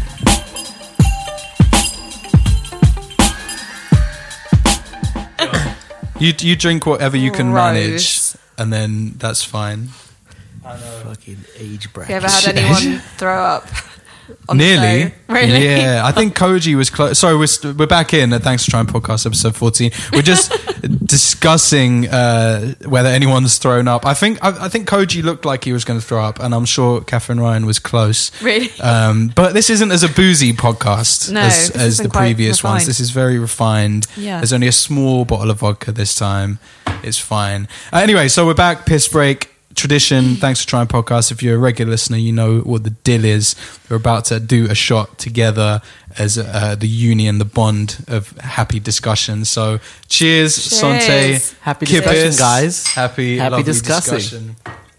You drink whatever you can manage, Gross. and then that's fine. Fucking age bracket. You ever had anyone throw up? On Nearly. The show? Really? Yeah, I think Koji was close. Sorry, we're back in Thanks for Trying podcast episode 14. We're just discussing whether anyone's thrown up. I think Koji looked like he was going to throw up, and I'm sure Catherine Ryan was close. Really? But this isn't as a boozy podcast No, as this the isn't quite previous ones. refined. This is very refined. Yeah. There's only a small bottle of vodka this time. It's fine. Anyway, so we're back. Piss break. Tradition. Thanks for Trying podcast. If you're a regular listener, you know what the deal is. We're about to do a shot together as the union, the bond of happy discussion. So cheers. Sante. Happy Kippis. discussion, guys. Happy Happy discussion. discussing.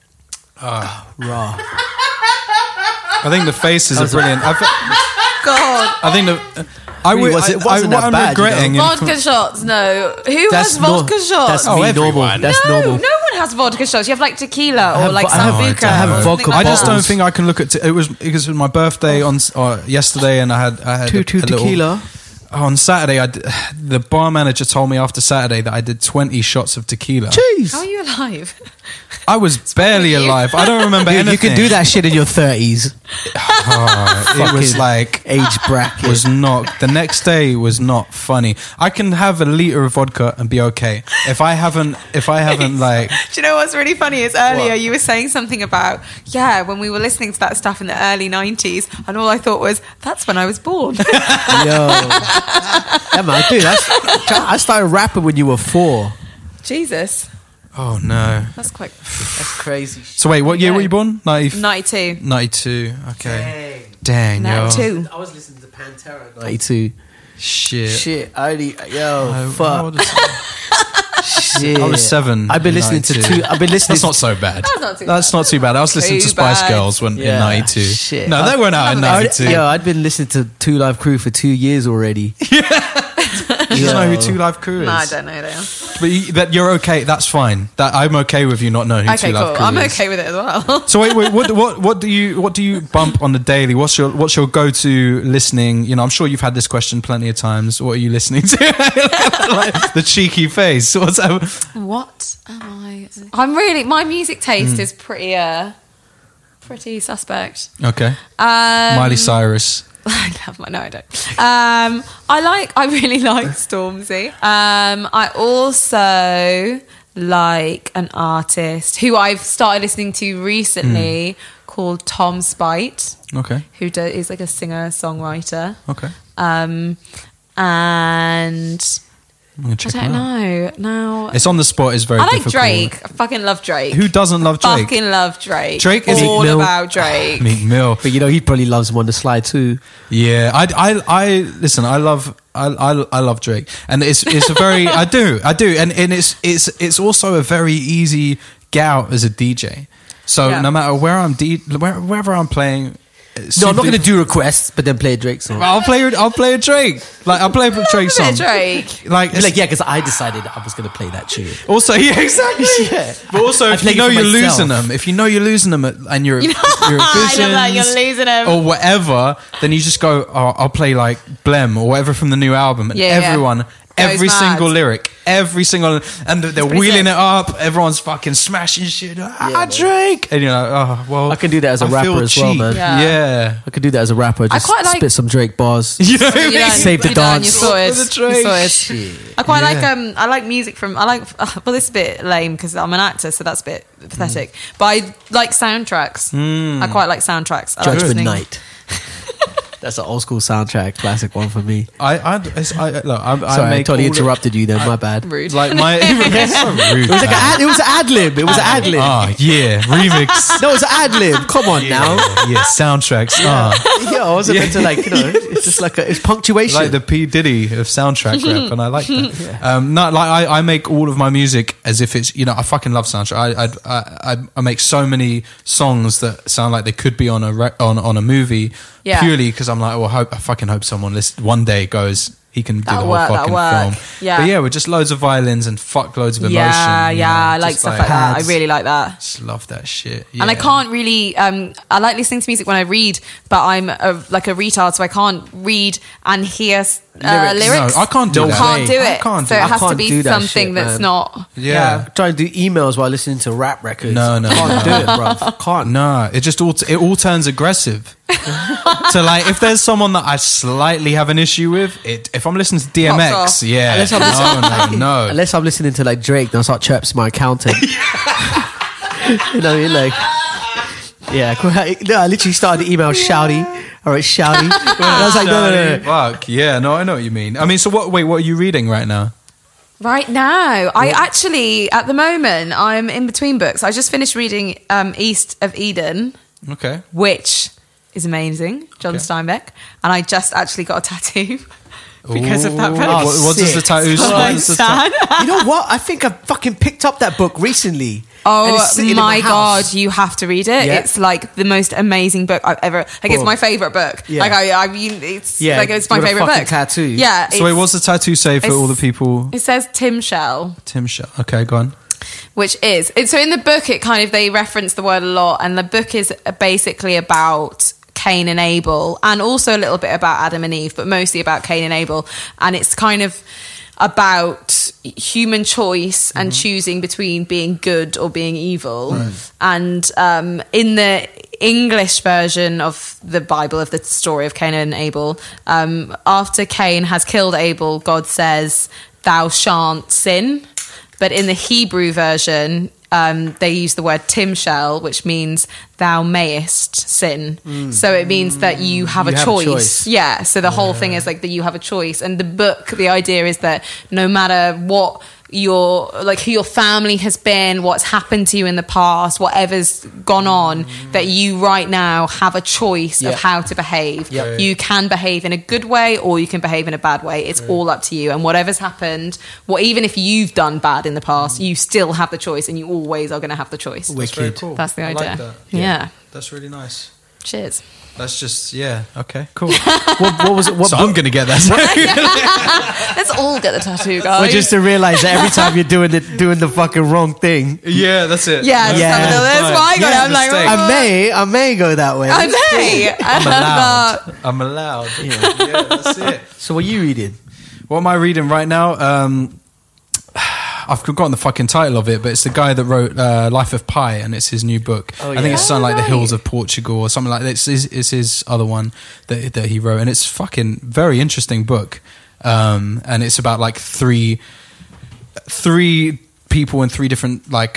Raw. I think the faces are brilliant. God. I think the. I Really, would. it wasn't that I'm bad, regretting. Vodka shots? No. Who has vodka shots? That's me, normal. everyone. That's no, normal. no one has vodka shots. You have like tequila or like I have- sambuca. I have or vodka something I like just that. don't think I can look at it was because it was my birthday on yesterday, and I had Two a little, tequila. on Saturday. The bar manager told me after Saturday that I did 20 shots of tequila. Jeez. How are you alive? I was barely with you? alive. I don't remember Dude, anything. you can do that shit in your 30s. It was Fucking like age bracket. was not the next day was not funny. I can have a liter of vodka and be okay. If I haven't like Do you know what's really funny is earlier What? you were saying something about, when we were listening to that stuff in the early 90s, and all I thought was, that's when I was born. Yo. Yeah, man, dude, I started rapping when you were 4. Jesus. oh no. That's quite... That's crazy. So wait, what year were you born? 92. 92. Okay. Dang, yo. 92. I was listening to Pantera 92. Shit. Fuck. I was, Shit. I was 7. I've been listening to 92. two. I've been listening. That's not so bad. That's not too bad. I was listening to Too Spice bad. Girls in Yeah, 92. shit. No, they weren't out in 92. I'd been listening to Two Live Crew for 2 years already. You don't know who Two Live Crew is? No, I don't know they are. But that you're okay. That's fine. That I'm okay with you not knowing who Okay, Two Live cool. Crew I'm is. okay with it as well. So wait, what do you bump on the daily? What's your go-to listening? You know, I'm sure you've had this question plenty of times. What are you listening to? Like, the cheeky face. What's that? What am I? My music taste is pretty suspect. Okay. Miley Cyrus. I love my, no, I don't. I really like Stormzy. I also like an artist who I've started listening to recently called Tom Spite. Okay. Who is like a singer-songwriter. Okay. And I'm gonna check I don't it out. know. No, It's on the spot. It's very I like difficult. Drake. I fucking love Drake. Who doesn't love Drake? Fucking love Drake. Drake is all Meek Mill. about Drake. Meek Mill. But you know, he probably loves him on the slide too. Yeah, I listen. I love Drake, and it's a very I do, and it's also a very easy get out as a DJ. So Yeah. no matter where wherever I'm playing, No, I'm not going to do requests, but then play a Drake song. I'll play a Drake. Like I'll play a Drake Love a song. bit of Drake. Like, Be like, yeah, because I decided I was going to play that tune. also, yeah, exactly. Yeah. But also, I if play you know it for you're myself. losing them, and you're I love that, you're Visions losing them. or whatever, then you just go, oh, I'll play like Blem or whatever from the new album, and Yeah, yeah. everyone. Goes Every mad. single lyric, and they're pretty wheeling sick. it up. Everyone's fucking smashing shit. Drake, and you're like, oh well. I can do that as a I rapper feel as well, cheap. man. Yeah. I could do that as a rapper. Just quite like- spit some Drake bars. You know what I You're mean? done. Save the You're done. dance. You're sorted. For the Drake. You're sorted. I quite Yeah. I like music from. I like. Well, this is a bit lame because I'm an actor, so that's a bit pathetic. But I like soundtracks. I quite like soundtracks. I like Judgment listening. Night. That's an old school soundtrack, classic one for me. I Sorry, I make totally all the- interrupted you then. My bad. Rude. Like my, it's so rude. It was like it was an ad lib. It was an ad lib. Ah, yeah, remix. No, it was an ad lib. Come on now. Yeah, soundtracks. Yeah, I wasn't meant to it's just like it's punctuation. Like the P Diddy of soundtrack rap, and I like that. No, like I make all of my music as if it's, you know, I fucking love soundtrack. I make so many songs that sound like they could be on on a movie, Yeah. purely because I'm like, well, I fucking hope someone one day goes, he can do the That'll whole work, fucking that'll work. film. Yeah. But yeah, with just loads of violins and loads of emotion. Yeah, you yeah. know, I like just stuff like that. I pads. really like that. Just love that shit. And I Yeah. can't really. I like listening to music when I read, but I'm like a retard, so I can't read and hear lyrics. No, I can't do that. Can't do I it. can't so do it that. has to can't be do that something shit, that's man. not. Yeah. Try and do emails while listening to rap records. No. Can't do it, bro. Can't. No, it all turns aggressive. So like, if there's someone that I slightly have an issue with, if I'm listening to Pops DMX, off. yeah, Unless I'm no. Unless I'm listening to like Drake, then I start chirps my accountant. You know what I mean? Like, yeah. No, I literally started the email shouty. All right, shouty. And I was like, no. Fuck yeah, no, I know what you mean. I mean, so what are you reading right now? Right now, I actually, at the moment, I'm in between books. I just finished reading East of Eden, Okay. which is amazing, John Okay. Steinbeck, and I just actually got a tattoo because of that book. What does the sick. tattoo? So what does the sad. You know what? I think I fucking picked up that book recently. And Oh it's sitting in my house. god, you have to read it. Yeah. It's like the most amazing book I've ever. Like it's Boom. my favorite book. Yeah. Like I mean, it's Yeah, like it's my you got a favorite fucking book. tattoo. Yeah. So wait, what's the tattoo say for it's- all the people? It says Tim Shell, Tim Shaw. Okay, go on. which is so in the book it kind of they reference the word a lot, and the book is basically about Cain and Abel, and also a little bit about Adam and Eve, but mostly about Cain and Abel, and it's kind of about human choice and choosing between being good or being evil. And in the English version of the Bible, of the story of Cain and Abel, after Cain has killed Abel, God says, "Thou shan't sin." But in the Hebrew version, they use the word timshel, which means thou mayest sin. So it means that you have a choice. Yeah. So the whole thing is like that you have a choice. And the book, the idea is that no matter what who your family has been, what's happened to you in the past, whatever's gone on, that you right now have a choice of how to behave. Yep. You can behave in a good way or you can behave in a bad way. It's all up to you. And whatever's happened, even if you've done bad in the past, you still have the choice, and you always are going to have the choice. That's very Wicked. cool. That's the I idea. like that. Yeah. That's really nice. Cheers. That's just okay, cool. What was it? What So book? I'm gonna get that. Let's all get the tattoo, guys. Well, just to realize that every time you're doing the fucking wrong thing, Yeah, that's it. yeah, Yeah. that's why I got it. I'm like, Mistake. I may go that way. I may. I'm allowed. Yeah, that's it. So what are you reading? What am I reading right now? I've forgotten the fucking title of it, but it's the guy that wrote Life of Pi, and it's his new book. I think it's something like The Hills of Portugal or something like that. It's his other one that he wrote, and it's fucking very interesting book. And it's about like three people in 3 different like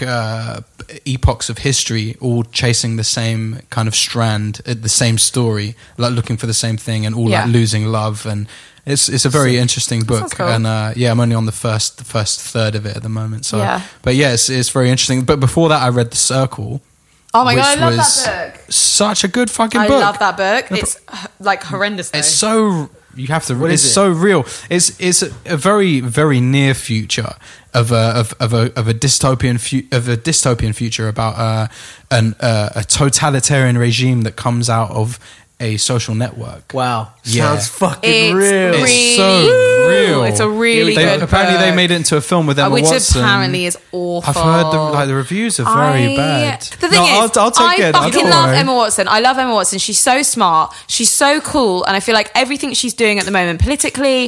epochs of history, all chasing the same kind of strand, the same story, like looking for the same thing, and all like losing love. And it's a very interesting book. Cool. And I'm only on the first third of it at the moment. So, Yeah. but yeah, it's very interesting. But before that, I read The Circle. Oh my God, I love was that book. Such a good fucking I book. love that book. It's like horrendous though. It's so you have to. It's is it? so real. It's a very very near future of a dystopian future about a totalitarian regime that comes out of a social network. Wow. Yeah. Sounds fucking It's real. really It's so real. It's a really good apparently they book. made it into a film with Emma which Watson. apparently is awful. I've heard the reviews are very bad. The thing is, I'll take I it. fucking Don't love worry. Emma Watson. I love Emma Watson. She's so smart. She's so cool, and I feel like everything she's doing at the moment politically,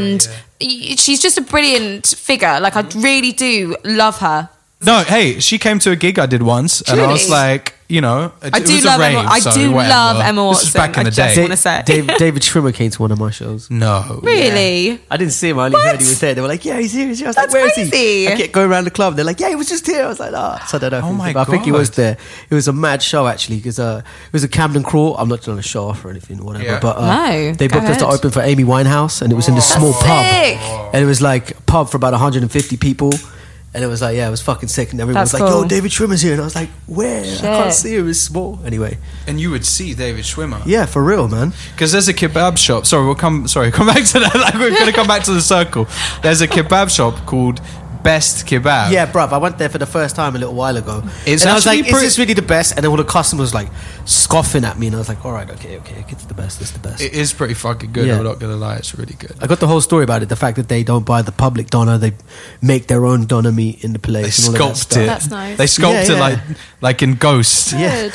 she's just a brilliant figure. Like I really do love her. No, hey, she came to a gig I did once, and I was Truly? like, you know, I do love Emma. I do love Emma Watson. This was back in the I just day. want to say, David Schwimmer came to one of my shows. No, really. I didn't see him. I only heard he was there. They were like, "Yeah, he's here." He's here. I was That's like, "Where is crazy. he?" I kept going around the club. They're like, "Yeah, he was just here." I was like, "Ah." So I don't know. If Oh he was my there, but I think he God. was there. It was a mad show actually because it was a Camden Crawl. I'm not trying to show off or anything, whatever. Yeah. But No, they go booked us to ahead. open for Amy Winehouse, and it was in this small pub, sick. and it was like a pub for about 150 people. And it was like, yeah, it was fucking sick. And everyone That's was like, cool. "Yo, David Schwimmer's here." And I was like, "Where? I can't Shit. see him. It's small." Anyway, and you would see David Schwimmer. yeah, for real, man. Because there's a kebab shop. Sorry, come back to that. Like we're gonna come back to The Circle. There's a kebab shop called Best Kebab. Yeah, bruv, I went there for the first time a little while ago. It's and I was actually like, is this really the best? And then all the customers like scoffing at me, and I was like, all right, okay, it's the best, it's the best. It is pretty fucking good. Yeah. I'm not gonna lie, it's really good. I got the whole story about it. The fact that they don't buy the public doner, they make their own doner meat in the They place. and all of that sculpt stuff. it. That's nice. They sculpt Yeah, it yeah. like in Ghost. Yeah.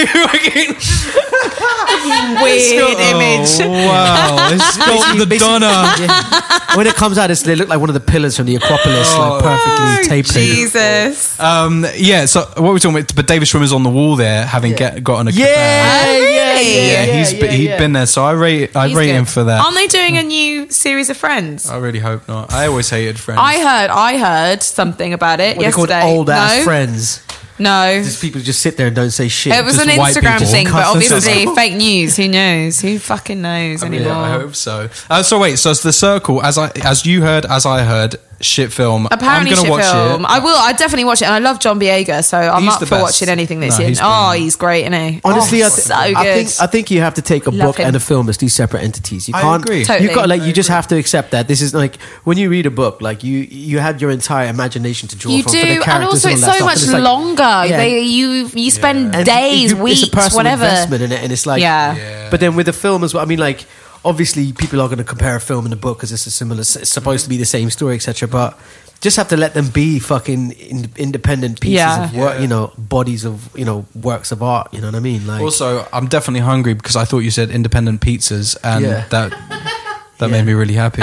Weird image. Oh, wow, they sculpt the Basically- doner. Yeah. When it comes out, they look like one of the pillars from the Acropolis, like perfectly taped. Jesus. Yeah. So what were we talking about? But David Schwimmer's on the wall there, having gotten a kebab. Yeah, He'd been there, so I rate him for that. Aren't they doing a new series of Friends? I really hope not. I always hated Friends. I heard something about it What they called yesterday. old ass No? friends. No. Just people just sit there and don't say shit. It was just an white Instagram people. thing, but Cousins. obviously fake news. Who knows? Who fucking knows anymore? Yeah, I hope so. So wait, so it's The Circle, as I heard, shit film. Apparently, I'm gonna shit watch film. it. I will. I definitely watch it, and I love John Boyega, so I'm He's up the for best. watching anything this No, year. he's Oh, brilliant. he's great, isn't he? Honestly, so I good. think you have to take a Love book him. and a film as two separate entities. You I can't. agree. Totally. You've got you just have to accept that this is like when you read a book, like you have your entire imagination to draw You from do, for the characters and also all it's that so stuff, much and it's like- longer. Yeah. You spend And days, it's weeks, a personal whatever. investment in it, and it's like, Yeah. But then with a film as well, I mean, like obviously people are going to compare a film and a book because it's it's supposed to be the same story, etc. But just have to let them be fucking independent pieces of work, bodies of works of art. You know what I mean? Like Also, I'm definitely hungry because I thought you said independent pizzas, and Yeah. that made me really happy.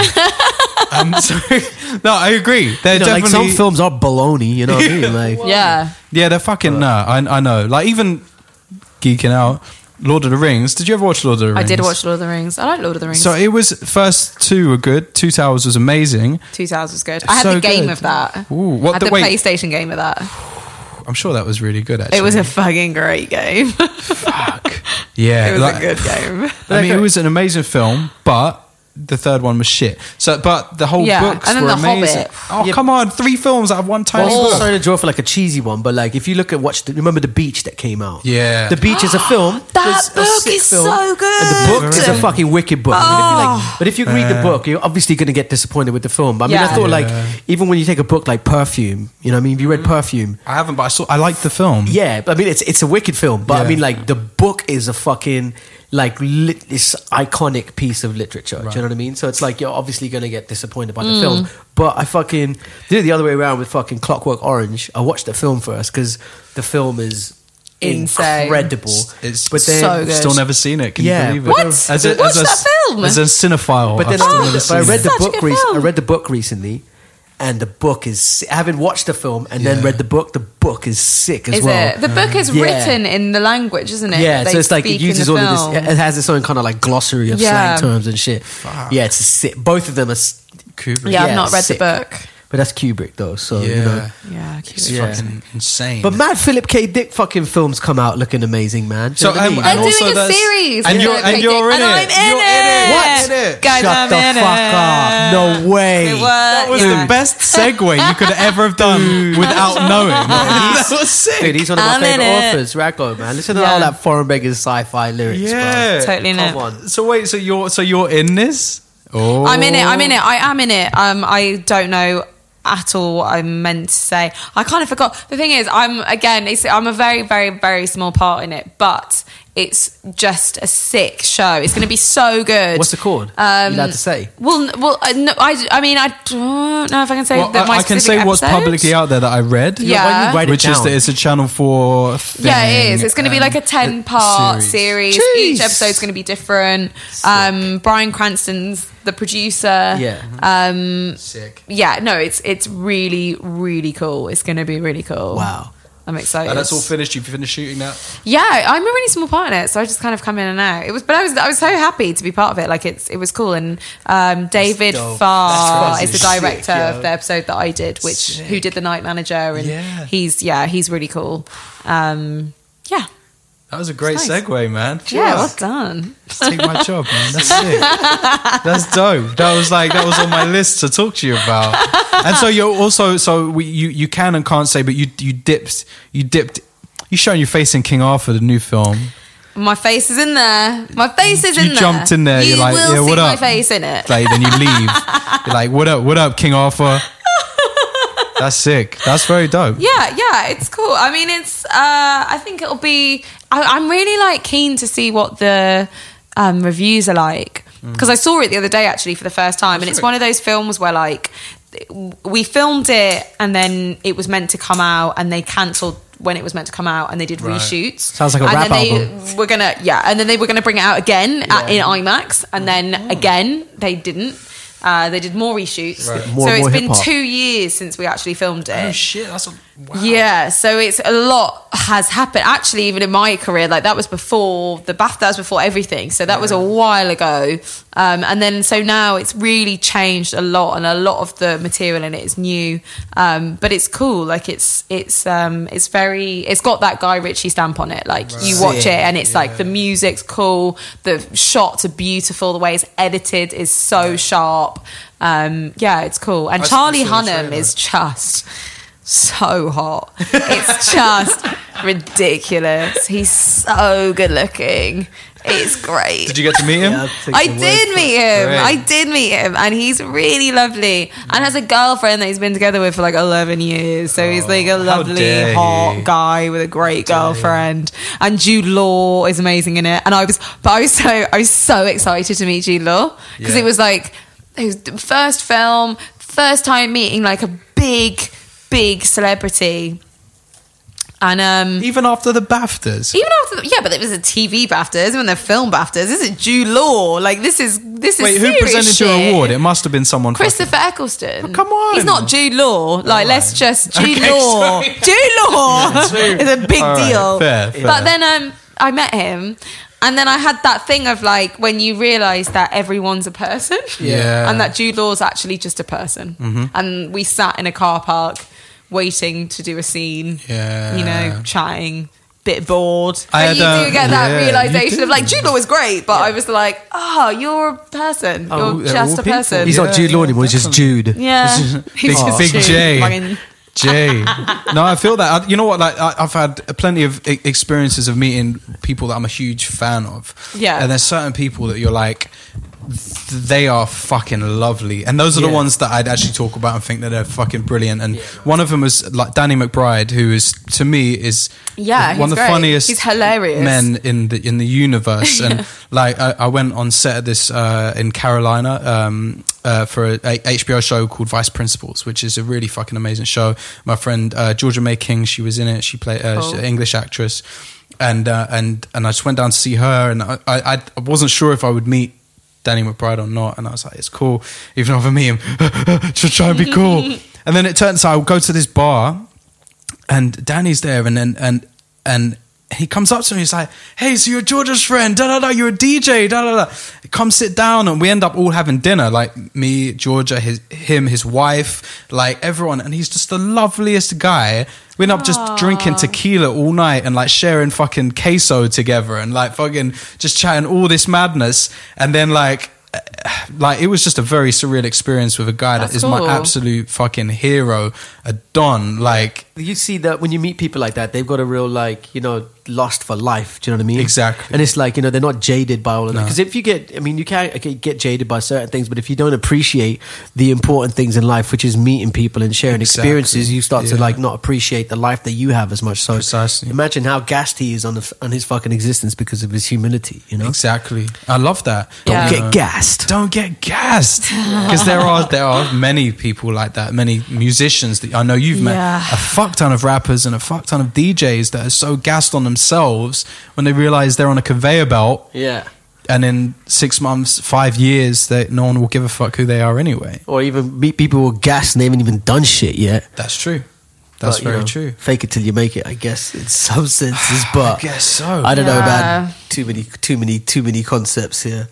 So, no, I agree. They're like definitely some films are baloney. You know what I mean? Like Yeah. Yeah, they're fucking. No, I know. Like even geeking out. Lord of the Rings. Did you ever watch Lord of the Rings? I did watch Lord of the Rings. I like Lord of the Rings. So it was first two were good. 2 Towers was amazing. 2 Towers was good. I had So the game good. of that. Ooh, what I had the- the wait. PlayStation game of that. I'm sure that was really good. Actually, It was a fucking great game. fuck. Yeah, It was like- a good game. I mean, it was an amazing film, but the third one was shit. So, but the whole Yeah, books and then were The amazing. Hobbit. Oh, Yeah. come on, 3 films out of one tiny Well, book. sorry to draw for like a cheesy one, but like if you look at remember The Beach that came out? Yeah. The Beach is a film. That It's a book sick is film. so good. And the book is a fucking wicked book. Oh. But if you read the book, you're obviously going to get disappointed with the film. But I mean, Yeah. I thought like even when you take a book like Perfume, you know what I mean? If you read Perfume, I haven't, but I liked the film. yeah, but I mean it's a wicked film. But I Yeah. mean like the book is a fucking like this iconic piece of literature. Do you know what I mean? So it's like you're obviously going to get disappointed by the film. But I fucking did it the other way around with fucking Clockwork Orange. I watched the film first because the film is Insane. incredible. It's but then so good. Still never seen it. Can Yeah, you believe it? but- What? Watch that film. As a cinephile, But then I've still never but seen I read it. the Such a book. good film. I read the book recently, and the book is. I haven't watched the film and then Yeah. read the book. The book is sick as Is well. it? The book is Yeah. written in the language, isn't it? Yeah, that so they it's like it speak in uses the all of this. film? It has its own kind of like glossary of Yeah. slang terms and shit. Yeah, it's sick. Both of them are. Kubrick. Yeah, I've Yeah, not read sick. the book. But that's Kubrick though, so you know. Yeah, It's cute. fucking insane. But mad Philip K. Dick fucking films come out looking amazing, man. Do So, you know what I mean? and They're also doing a that's- series. and with you're- Philip and K. you're Dick, in and it. I'm in You're it. in it. What? Guys, Shut I'm the in fuck it. up. No way. that was the best segue you could ever have done without knowing. That was sick. Dude, he's one of my I'm in favorite it. authors, Raggo, man. Listen to Yeah. all that Foreign Beggars sci-fi lyrics, Yeah. bro. Totally in Come it. on. So wait, so you're in this? Oh, I'm in it. I am in it. I don't know at all what I'm meant to say. I kind of forgot. The thing is, I'm a very, very, very small part in it, but it's just a sick show. It's going to be so good. What's it called? You allowed to say? Well, no, I mean, I don't know if I can say Well, that my I can say specific what's episode. publicly out there that I read. Yeah. Why you write it Which is down? that it's a Channel 4 thing. Yeah, it is. It's going to be like a 10-part series. Jeez. Each episode's going to be different. Bryan Cranston's the producer. Yeah. Sick. Yeah, no, it's really, really cool. It's going to be really cool. Wow. I'm excited. And that's all finished. You've finished shooting that. Yeah, I'm a really small part in it, so I just kind of come in and out. But I was so happy to be part of it. Like it was cool. And David dope. Farr That's is the sick, director yo. of the episode that I did, who did The Night Manager, and Yeah. he's really cool. Yeah. That was a great Nice. segue, man. Yeah, well done. Take my job, man. That's sick. That's dope. That was on my list to talk to you about. And so you're also you can and can't say, but you dipped. You showing your face in King Arthur, the new film. My face is in there. My face is in there. You jumped in there. You You're like, will yeah, see what my up? face in it. Like then you leave. You're like, what up, King Arthur? That's sick. That's very dope. Yeah, it's cool. I mean, it's. I think it'll be. I'm really like keen to see what the reviews are like, because I saw it the other day actually for the first time, and it's one of those films where like we filmed it and then it was meant to come out and they cancelled when it was meant to come out and they did reshoots. Sounds like a and rap then album. they were gonna and then they were gonna bring it out again in IMAX, and then again they didn't. They did more reshoots. Right. So More it's been hip-hop. 2 years since we actually filmed it. Oh shit! That's wow. Yeah, so it's a lot has happened. Actually, even in my career, like that was before the BAFTA, that was before everything. So that was a while ago. And then so now it's really changed a lot, and a lot of the material in it is new. But it's cool. Like it's got that Guy Ritchie stamp on it. Like you watch it and it's like the music's cool, the shots are beautiful, the way it's edited is so sharp. It's cool. And Charlie saw the Hunnam trailer. is just so hot. It's just ridiculous. He's so good looking. It's great. Did you get to meet him? Yeah, I did meet him. Great. I did meet him, and he's really lovely. And has a girlfriend that he's been together with for like 11 years. So he's like a lovely, dare hot he. guy with a great girlfriend. And Jude Law is amazing in it. And I was so excited to meet Jude Law, because Yeah. it was the first film, first time meeting like a big celebrity. And Even after the BAFTAs. even after, but it was a TV BAFTAs, even the film BAFTAs. This is Jude Law. Like this is Wait, who serious presented your shit. award? It must have been someone. Christopher Eccleston. come on. He's not Jude Law. Like, let's just Jude Okay, Law. sorry. Jude Law is a big All right, deal. fair. But then I met him, and then I had that thing of like when you realise that everyone's a person, Yeah. and that Jude Law's actually just a person. And we sat in a car park waiting to do a scene. Yeah. You know, chatting. Bit bored. I But had, you do get that yeah, you realisation do. of like Jude Law was great, but I was like, you're a person. Oh, You're they're just all a people. person. He's not Jude Law anymore, he's just Jude. Yeah. He's just Big Jude. J. Fucking- Jay. No, I feel that. You know what? Like, I've had plenty of experiences of meeting people that I'm a huge fan of. Yeah. And there's certain people that you're like, they are fucking lovely. And those are the Yeah. ones that I'd actually talk about and think that they're fucking brilliant. And one of them was like Danny McBride, who is, to me, is Yeah, one he's of the great. funniest He's hilarious. men in the universe. And like, I went on set of this in Carolina for a HBO show called Vice Principals, which is a really fucking amazing show. My friend Georgia May King, she was in it. She played she's an English actress, and I just went down to see her, and I wasn't sure if I would meet Danny McBride or not, and I was like, it's cool, even if I meet him, just try and be cool. And then it turns out I would go to this bar, and Danny's there, and he comes up to me, he's like, hey, so you're Georgia's friend, da-da-da, you're a DJ, da-da-da. Come sit down, and we end up all having dinner, like me, Georgia, his wife, like everyone, and he's just the loveliest guy. We end up just drinking tequila all night and like sharing fucking queso together and like fucking just chatting all this madness, and then like it was just a very surreal experience with a guy that is my absolute fucking hero, a don. Like, you see that when you meet people like that, they've got a real, like, you know, lust for life. Do you know what I mean? Exactly. And it's like, you know, they're not jaded by all of that. Because if you get, I mean, you can get jaded by certain things, but if you don't appreciate the important things in life, which is meeting people and sharing experiences, you start to like not appreciate the life that you have as much. So precisely. Imagine how gassed he is on his fucking existence because of his humility, you know? Exactly. I love that. Don't get gassed. Don't get gassed. Because there are many people like that, many musicians that I know you've met, a fuck ton of rappers and a fuck ton of DJs that are so gassed on themselves when they realize they're on a conveyor belt. Yeah. And in 6 months, 5 years, no one will give a fuck who they are anyway. Or even meet people who are gassed and they haven't even done shit yet. That's true. That's very true. Fake it till you make it, I guess, in some senses. But I guess so. I don't know about too many concepts here.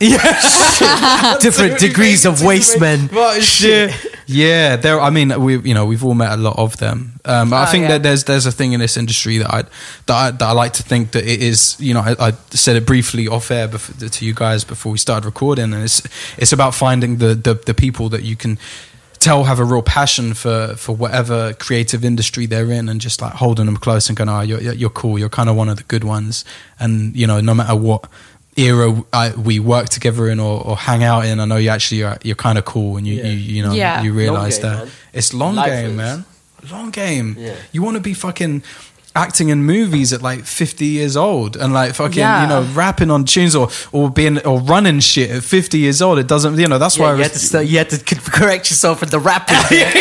Yeah, different degrees of waste, man. Shit. Yeah, I mean, we've all met a lot of them. I think that there's a thing in this industry that I like to think that it is. You know, I said it briefly off air to you guys before we started recording, and it's about finding the people that you can tell have a real passion for whatever creative industry they're in, and just like holding them close and going, you're cool, you're kind of one of the good ones. And you know, no matter what era we work together in or hang out in, I know you're kind of cool, and you realize that it's long game, man. Long game. Yeah. You want to be fucking acting in movies at like 50 years old and like fucking rapping on tunes or running shit at 50 years old. It doesn't, that's why you had to correct yourself in the rapping.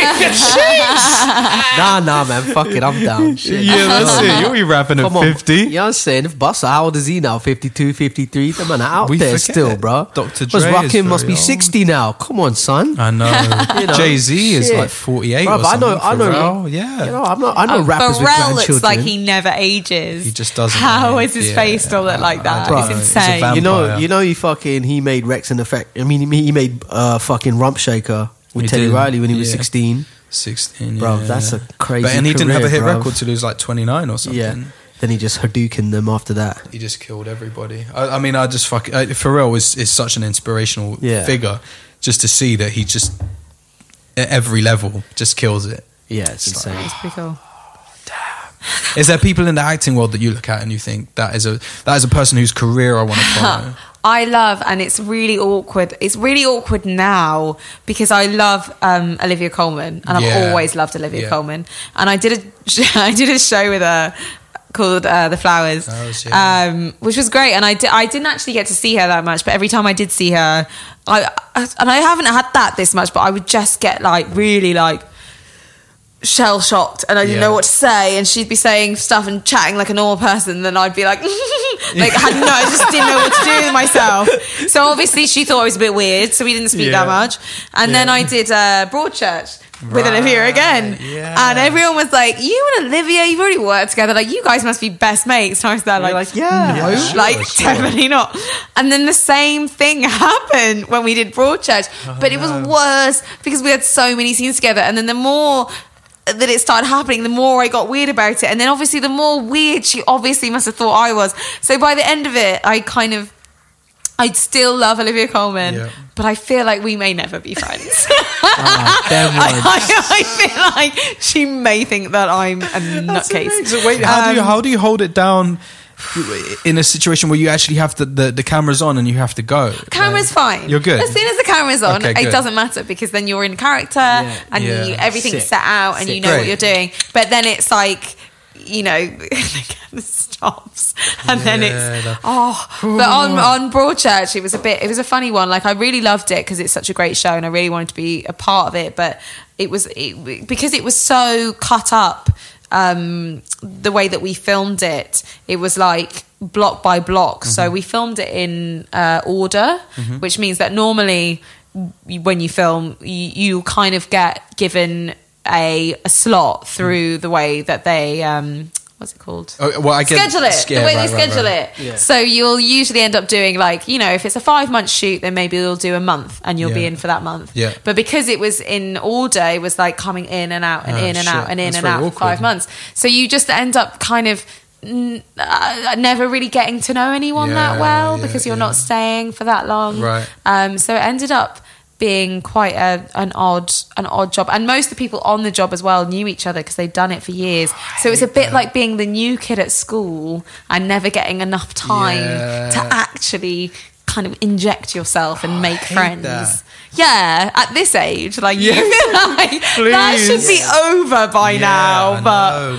nah man, fuck it, I'm down. Shit. Yeah, that's it. You'll be rapping at 50. You know what I'm saying? If Busta, how old is he now? 52, 53? The man out there still, bro. Dr. Dre Rakim must be 60 now. Come on, son. I know. Jay-Z is like 48 or something. I know. Yeah. I know rappers with grandchildren. Looks like he never ages. He just doesn't. How is his face still look like that? Bro, it's insane. He made Rex and Effect. I mean, he made fucking Rump Shaker with Teddy Riley when he was 16. 16, bro, that's a crazy. And he didn't have a hit bro. record till he was like 29 or something. Yeah. Then he just Hadoukened them after that. He just killed everybody. I mean, Pharrell is such an inspirational figure. Just to see that he just at every level just kills it. Yeah, it's insane. It's pretty cool. Is there people in the acting world that you look at and you think that is a person whose career I want to follow? I love, and it's really awkward. It's really awkward now because I love Olivia Colman, and I've always loved Olivia Colman. And I did a show with her called The Flowers, which was great. And I didn't actually get to see her that much, but every time I did see her, I haven't had that this much, but I would just get like really like shell shocked, and I didn't know what to say, and she'd be saying stuff and chatting like a normal person, and then I'd be like I just didn't know what to do with myself. So obviously she thought I was a bit weird, so we didn't speak that much. And then I did Broadchurch with Olivia again, and everyone was like, you and Olivia, you've already worked together, like you guys must be best mates. And I was there like definitely not. And then the same thing happened when we did Broadchurch, but it was worse because we had so many scenes together, and then the more that it started happening, the more I got weird about it, and then obviously the more weird she obviously must have thought I was. So by the end of it, I'd still love Olivia Colman, but I feel like we may never be friends. I feel like she may think that I'm a nutcase. So wait, how do you hold it down in a situation where you actually have the cameras on and you have to go? Camera's fine. You're good. As soon as the camera's on, it doesn't matter because then you're in character and everything's set out and you know what you're doing. But then it's like, the camera stops and then it's but on Broadchurch it was a funny one. Like I really loved it because it's such a great show and I really wanted to be a part of it, but because it was so cut up. The way that we filmed it was like block by block. So we filmed it in order, which means that normally when you film, you kind of get given a slot through the way that they what's it called? Oh, well, I get schedule it. The way they schedule it. Yeah. So you'll usually end up doing like, you know, if it's a 5-month shoot, then maybe you'll do a month and you'll be in for that month. Yeah. But because it was in order, it was like coming in and out and in and out and in and out for 5 months. So you just end up kind of never really getting to know anyone that well because you're not staying for that long. Right. So it ended up being quite an odd job, and most of the people on the job as well knew each other because they'd done it for years. So it was a bit like being the new kid at school and never getting enough time to actually kind of inject yourself and make friends. Yeah, at this age, like you feel like that should be over by now, but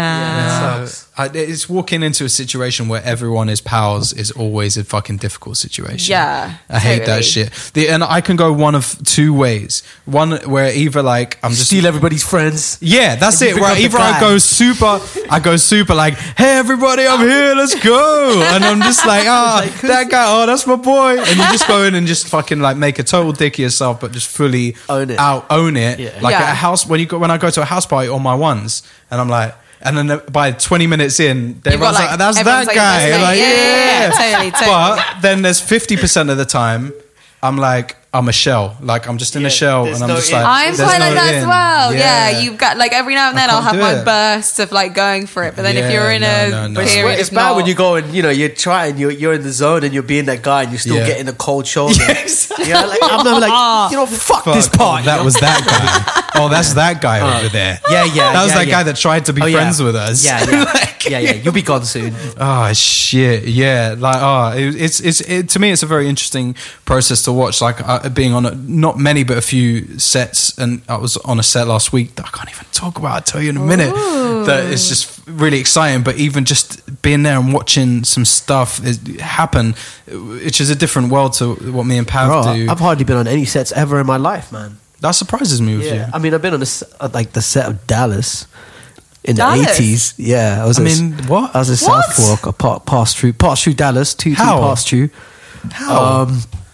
it's walking into a situation where everyone is pals is always a fucking difficult situation. Yeah, I hate that shit. And I can go one of two ways. One where either like I'm just steal everybody's friends. Yeah, that's it. Right? Either I go super like, hey everybody, I'm here, let's go. And I'm just like, that guy, that's my boy. And you just go in and just fucking like make a total dick of yourself, but just fully own it. Yeah. Like at a house when I go to a house party on my ones, and I'm like. And then by 20 minutes in, everyone's like, that's that guy. Totally. But then there's 50% of the time, I'm like, I'm a shell. Like, I'm just in a shell. And I'm just like, I'm quite like that as well. Yeah. You've got, like, every now and then I'll have my bursts of, like, going for it. But then if you're in a period it's bad when you go and, you know, you're trying, you're in the zone and you're being that guy and you're still getting a cold shoulder. Yes. Yeah, like, I'm never like, you know, fuck this party. That was that guy. Oh, that's that guy over there. Yeah. That was that guy that tried to be friends with us. Yeah. You'll be gone soon. Oh shit! Yeah, like it's to me, it's a very interesting process to watch. Like being on not many but a few sets, and I was on a set last week that I can't even talk about. I'll tell you in a minute. That it's just really exciting. But even just being there and watching some stuff happen, which is a different world to what me and Pav do. I've hardly been on any sets ever in my life, man. That surprises me with you. I mean, I've been on the set of Dallas. In the 80s, yeah. I was what? I was in Southwark. I passed through Dallas, two passed through. How?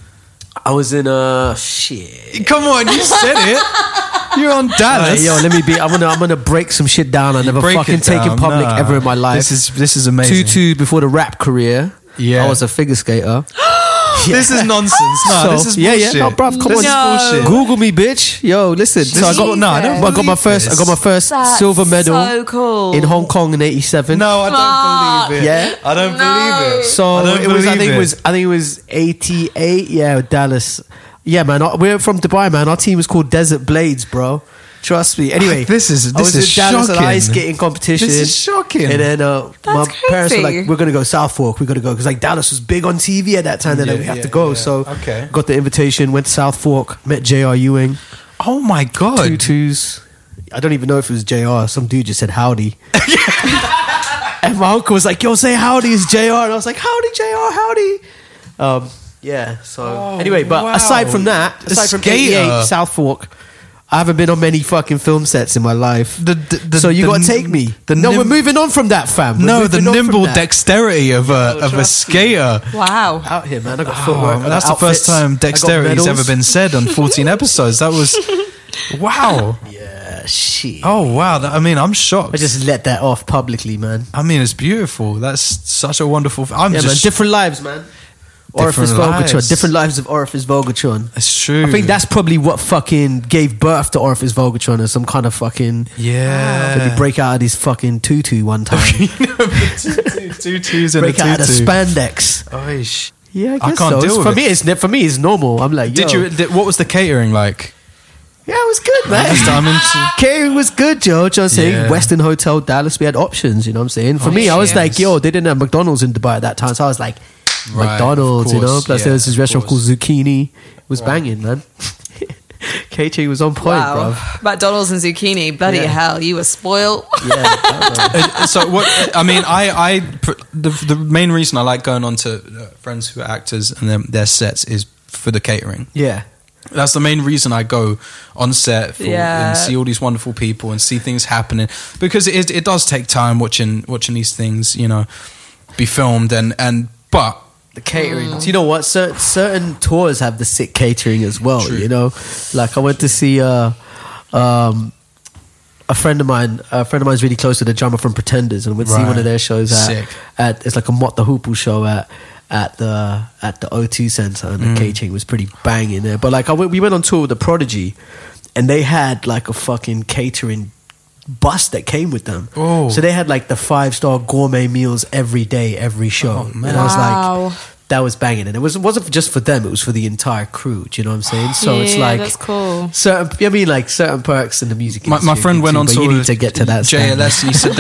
I was in shit. Come on, you said it. You're on Dallas. Yo, let me be. I'm gonna break some shit down. I never fucking taken public ever in my life. This is amazing. 2-2 before the rap career. Yeah, I was a figure skater. This is nonsense. No, this is bullshit. No, bruv, come on. Bullshit. Google me, bitch. Yo, listen. I got my first silver medal in Hong Kong in '87. No, I don't believe it. Yeah, I don't believe it. So I think it was '88. Yeah, Dallas. Yeah, man. We're from Dubai, man. Our team was called Desert Blades, bro. Trust me. Anyway, this is Dallas shocking. at ice skating competition. This is shocking. And then my parents were like, "We're gonna go Southwark. We're gonna go," because like Dallas was big on TV at that time. They're like, "We have to go." So got the invitation. Went to Southwark. Met J.R. Ewing. Oh my god. 2-2s. I don't even know if it was J.R. Some dude just said howdy. And my uncle was like, "Yo, say howdy, it's J.R." And I was like, "Howdy, J.R. Howdy." Yeah. So anyway, but aside from that, aside from '88 Southwark, I haven't been on many fucking film sets in my life. So you got to take me. We're moving on from that, fam. The nimble dexterity of a skater. Wow. Out here, man. I got footwork. That's the first time dexterity's ever been said on 14 episodes. That was... Wow. Yeah, shit. Oh, wow. I mean, I'm shocked. I just let that off publicly, man. I mean, it's beautiful. That's such a wonderful... man. Different lives, man. Orifice Vogeltron. Different lives of Orifice Vogeltron. That's true. I think that's probably what fucking gave birth to Orifice Vogeltron, as some kind of fucking... Yeah. Did he break out of his fucking tutu one time? Tutus and break out of the spandex. Oish. Yeah, I can't deal with it. For me, it's normal. I'm like, what was the catering like? Yeah, it was good, man. Catering was good, Joe. You know what I'm saying? Westin Hotel, Dallas, we had options, you know what I'm saying? For me, I was like, yo, they didn't have McDonald's in Dubai at that time, so I was like... McDonald's, you know. Plus, there was this restaurant called Zucchini. It was banging, man. KJ was on point, bro. McDonald's and Zucchini, bloody hell, you were spoiled. Yeah. So what? I mean, the main reason I like going on to friends who are actors and their sets is for the catering. Yeah. That's the main reason I go on set and see all these wonderful people and see things happening, because it does take time watching these things, you know, be filmed but. The catering. Do you know what? Certain tours have the sick catering as well. True. You know, like I went to see. I a friend of mine's really close to the drummer from Pretenders, and we'd see one of their shows at it's like a Mott the Hoople show at the O2 Centre, and the catering was pretty banging there. But like we went on tour with the Prodigy, and they had like a fucking catering bus that came with them. Oh. So they had like the 5-star gourmet meals every day, every show. Oh, man. And I was like, that was banging. And it wasn't just for them, it was for the entire crew. Do you know what I'm saying? So it's like that's cool. certain perks in the music industry. My friend went on tour. You need to get to that JLS. He said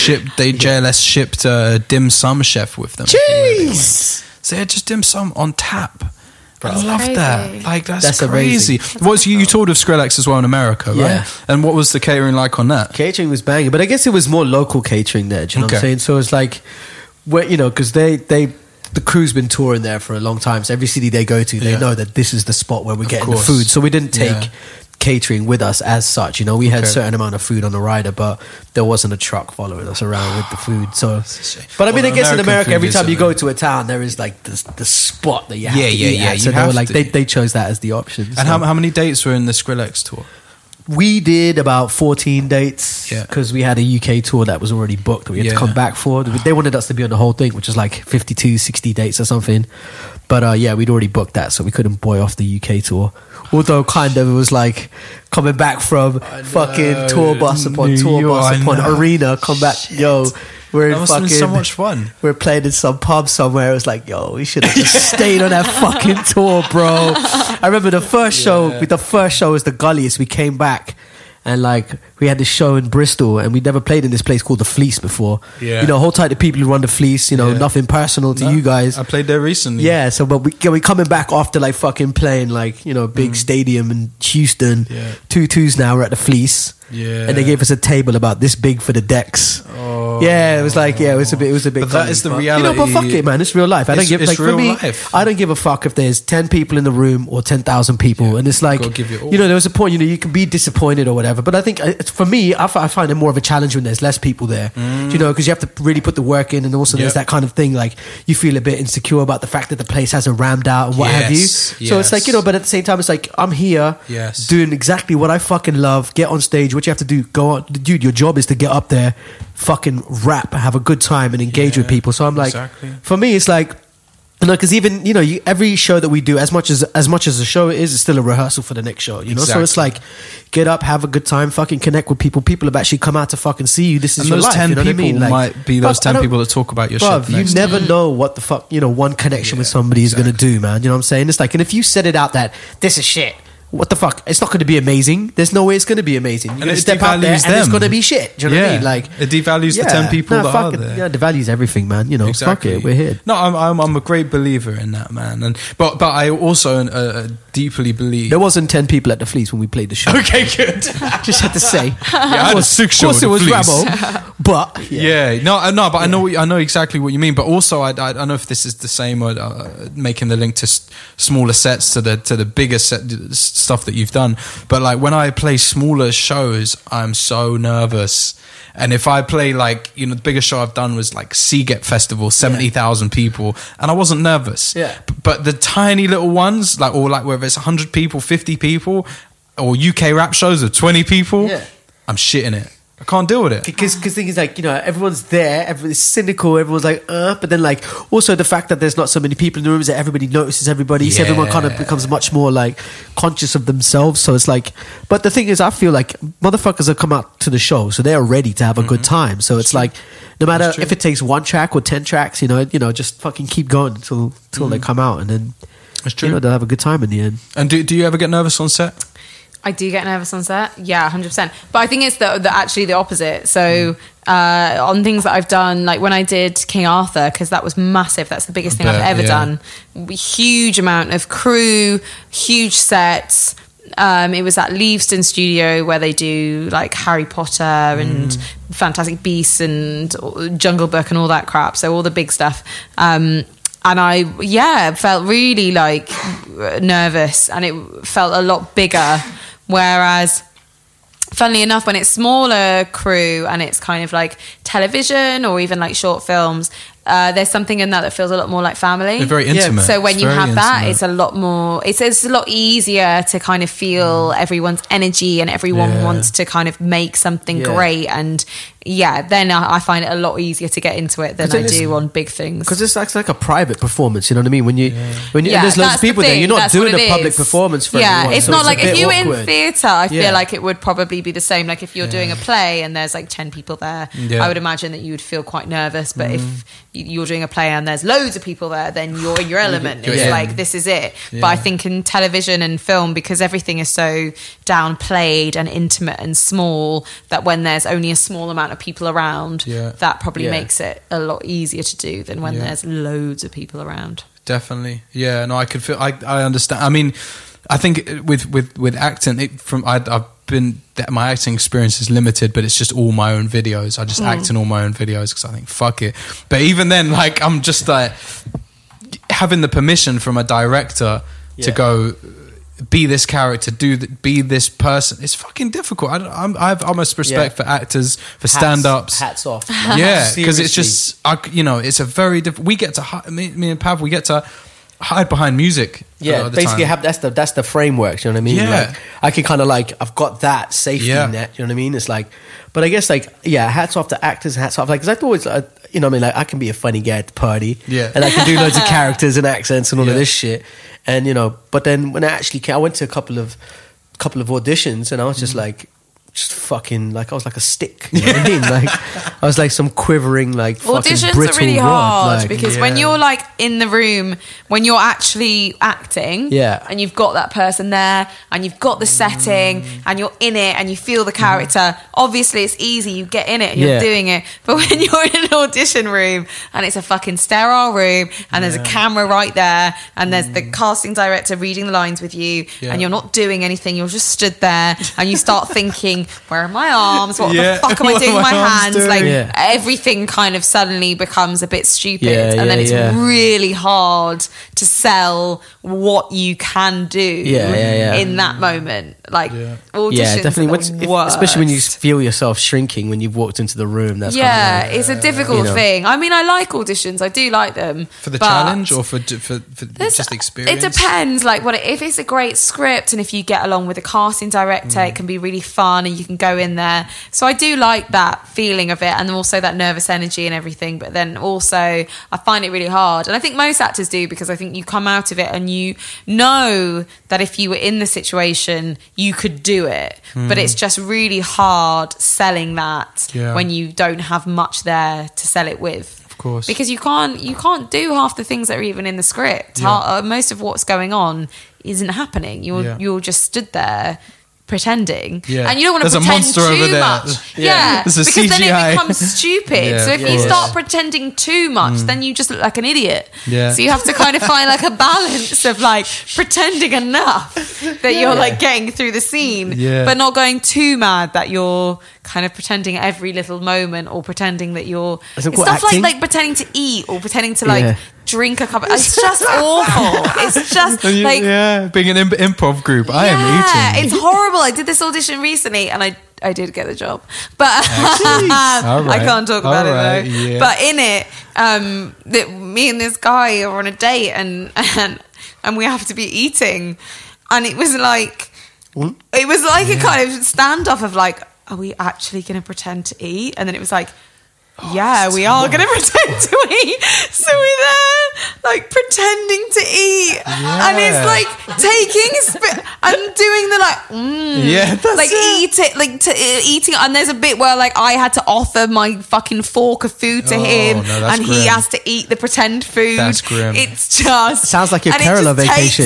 JLS shipped dim sum chef with them. Jeez. So they had just dim sum on tap. Bro. I love crazy. that. Like that's amazing. crazy. You toured with Skrillex as well in America, right? Yeah. And what was the catering like on that? Catering was banging, but I guess it was more local catering there. Do you know what I'm saying? So it's like, because the crew's been touring there for a long time. So every city they go to, they know that this is the spot where we're getting the food. So we didn't take catering with us as such. We had a certain amount of food on the rider, but there wasn't a truck following us around with the food. So, but I mean, I guess in America, every time you go to a town, there is like the spot that you have to eat at. So they were like, they chose that as the option. And how many dates were in the Skrillex tour? We did about 14 dates because we had a UK tour that was already booked that we had to come back for. They wanted us to be on the whole thing, which was like 52, 60 dates or something. But we'd already booked that, so we couldn't buoy off the UK tour. Although kind of it was like coming back from fucking tour bus upon arena, come back, we're in fucking, so much fun. We're playing in some pub somewhere. It was like, we should have just stayed on that fucking tour, bro. I remember the first show was the Gulliest. We came back and like we had this show in Bristol, and we'd never played in this place called the Fleece before. Hold tight to people who run the Fleece. Nothing personal to you guys. I played there recently. Yeah, so but we coming back after like fucking playing like a big stadium in Houston. 2-2s now. We're at the Fleece. Yeah, and they gave us a table about this big for the decks. Yeah, it was like it was a bit. But that is the reality. But fuck it, man. It's real life. I don't give a fuck if there's 10 people in the room or 10,000 people, and it's like there was a point. You can be disappointed or whatever. But I think for me, I find it more of a challenge when there's less people there. Because you have to really put the work in, and also there's that kind of thing like you feel a bit insecure about the fact that the place hasn't rammed out and what have you. So it's like but at the same time, it's like I'm here doing exactly what I fucking love. Get on stage. What you have to do, go on, dude. Your job is to get up there, fucking rap, have a good time, and engage with people. So I'm like, for me, it's like, because even every show that we do, as much as a show is, it's still a rehearsal for the next show. So it's like, get up, have a good time, fucking connect with people. People have actually come out to fucking see you. This is your life. And those 10 people like, might be those 10 people that talk about your shit. You never know what the fuck one connection with somebody is going to do, man. You know what I'm saying? It's like, and if you set it out that this is shit, what the fuck? It's not going to be amazing. There's no way it's going to be amazing. You're going to step out there and it's going to be shit. Do you know what I mean? Like, it devalues the 10 people that are there. Yeah, it devalues everything, man. Fuck it, we're here. No, I'm a great believer in that, man. But I also deeply believe there wasn't 10 people at the Fleece when we played the show. Okay, good. Just had to say. I had a 6 show. Of course, it was Ramo, but but I know exactly what you mean. But also, I don't know if this is the same or making the link to smaller sets to the bigger stuff that you've done. But like when I play smaller shows, I'm so nervous. And if I play like, the biggest show I've done was like Seagate Festival, 70,000 people, and I wasn't nervous. Yeah. But the tiny little ones, or whether it's 100 people, 50 people, or UK rap shows of 20 people, I'm shitting it. I can't deal with it. Because the thing is like, everyone's there, everyone's cynical, everyone's like, but then like, also the fact that there's not so many people in the room is that everybody notices everybody, so everyone kind of becomes much more like conscious of themselves. So it's like, but the thing is, I feel like motherfuckers have come out to the show, so they're ready to have a good time. So it's like, no matter if it takes 1 track or 10 tracks, just fucking keep going until they come out, and then they'll have a good time in the end. And do you ever get nervous on set? I do get nervous on set, 100%. But I think it's actually the opposite. So on things that I've done, like when I did King Arthur, because that was massive. That's the biggest thing I've ever done. Huge amount of crew, huge sets. It was at Leavesden Studio where they do like Harry Potter and Fantastic Beasts and Jungle Book and all that crap. So all the big stuff. And I, felt really like nervous, and it felt a lot bigger. Whereas, funnily enough, when it's smaller crew and it's kind of like television or even like short films, there's something in that feels a lot more like family. They're very intimate. So when It's you very have that, intimate. it's a lot more. It's a lot easier to kind of feel everyone's energy, and everyone wants to kind of make something great. And then I find it a lot easier to get into it than I do on big things. Because it's like a private performance, you know what I mean? When you and there's loads of people there, you're not That's doing what a it public is. performance for Yeah, everyone. it's so not a like if bit you were in awkward. theatre, I Yeah. feel like it would probably be the same. Like if you're doing a play and there's like 10 people there, I would imagine that you would feel quite nervous. But if you're doing a play and there's loads of people there, then you're in your element. It's like, this is it. But I think in television and film, because everything is so downplayed and intimate and small, that when there's only a small amount of people around, that probably makes it a lot easier to do than when there's loads of people around. Definitely. Yeah, no, I could feel, I understand. I mean, I think with acting, my acting experience is limited, but it's just all my own videos. I just act in all my own videos because I think, fuck it. But even then, like, I'm just like, having the permission from a director to go, be this character, be this person, it's fucking difficult. I have almost respect for actors, for stand-ups. Hats off. Yeah, because it's just, it's a very different. We get to me and Pav, we get to hide behind music. Yeah, basically that's the framework. You know what I mean? Yeah, like, I can kind of like, I've got that safety net. You know what I mean? It's like, but I guess like, hats off to actors, hats off. Like, because I've always, you know what I mean? Like, I can be a funny guy at the party. Yeah, and I can do loads of characters and accents and all of this shit. And you know, but then when I actually came, I went to a couple of auditions, and I was just like, just fucking like, I was like a stick. You know what I mean? Like, I was like some quivering, like, fucking auditions brittle are really rod, hard like, because when you're like in the room, when you're actually acting, and you've got that person there, and you've got the setting, and you're in it, and you feel the character. Obviously, it's easy. You get in it, and you're doing it. But when you're in an audition room, and it's a fucking sterile room, and there's a camera right there, and there's the casting director reading the lines with you, and you're not doing anything. You're just stood there, and you start thinking, where are my arms? What the fuck am I doing with my hands? Like, everything kind of suddenly becomes a bit stupid, and then it's really hard to sell what you can do in that moment. Like, auditions definitely, especially when you feel yourself shrinking when you've walked into the room. That's it's a difficult thing. I mean, I like auditions. I do like them for the challenge or for just experience. It depends. Like, if it's a great script and if you get along with a casting director, it can be really fun and you can go in there. So I do like that feeling of it, and also that nervous energy and everything. But then also I find it really hard, and I think most actors do, because I think you come out of it and you know that if you were in the situation you could do it, but it's just really hard selling that when you don't have much there to sell it with. Of course, because you can't do half the things that are even in the script. Most of what's going on isn't happening. You're just stood there pretending, and you don't want to pretend too much. Because CGI. then it becomes stupid. So if you start pretending too much, then you just look like an idiot. So you have to kind of find like a balance of like pretending enough that you're like getting through the scene, but not going too mad that you're kind of pretending every little moment, or pretending that you're stuff like pretending to eat or pretending to like drink a cup. It's just awful. It's just like being an improv group. I am eating. It's horrible. I did this audition recently, and I did get the job, but I can't talk about it though. Yeah. But in it, me and this guy are on a date, and we have to be eating, and it was like a kind of standoff of like, are we actually going to pretend to eat? And then it was like, we are going to pretend to eat. So we're there, like, pretending to eat. And it's like taking a spit and doing the eating. And there's a bit where like I had to offer my fucking fork of food to him, and he has to eat the pretend food. That's grim. It's just sounds like your Kerala vacation.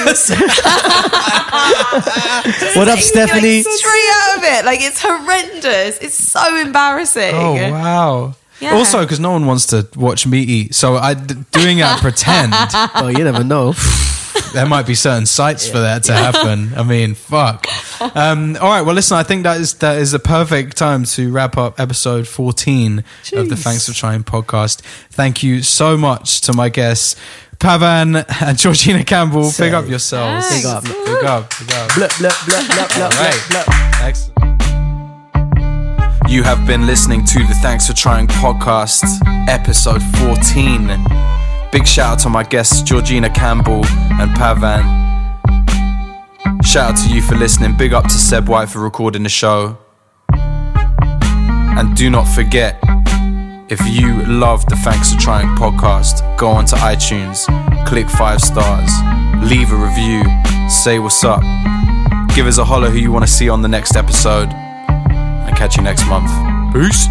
What up, Stephanie? Straight out of it. Like, it's horrendous. It's so embarrassing. Oh wow. Yeah. Also, because no one wants to watch me eat, so doing that pretend. Oh, you never know. There might be certain sites for that to happen. I mean, fuck. All right, well, listen, I think that is a perfect time to wrap up episode 14 of the Thanks for Trying podcast. Thank you so much to my guests, Pavan and Georgina Campbell. Big up yourselves. Big up. Big up. Blah, blah, blah, blah, blah, Right. blah, blah. Excellent. You have been listening to the Thanks for Trying podcast, episode 14. Big shout out to my guests Georgina Campbell and Pavan. Shout out to you for listening. Big up to Seb White for recording the show. And do not forget, if you love the Thanks for Trying podcast, go onto iTunes, click 5 stars, leave a review, say what's up. Give us a holler who you want to see on the next episode. And catch you next month. Peace.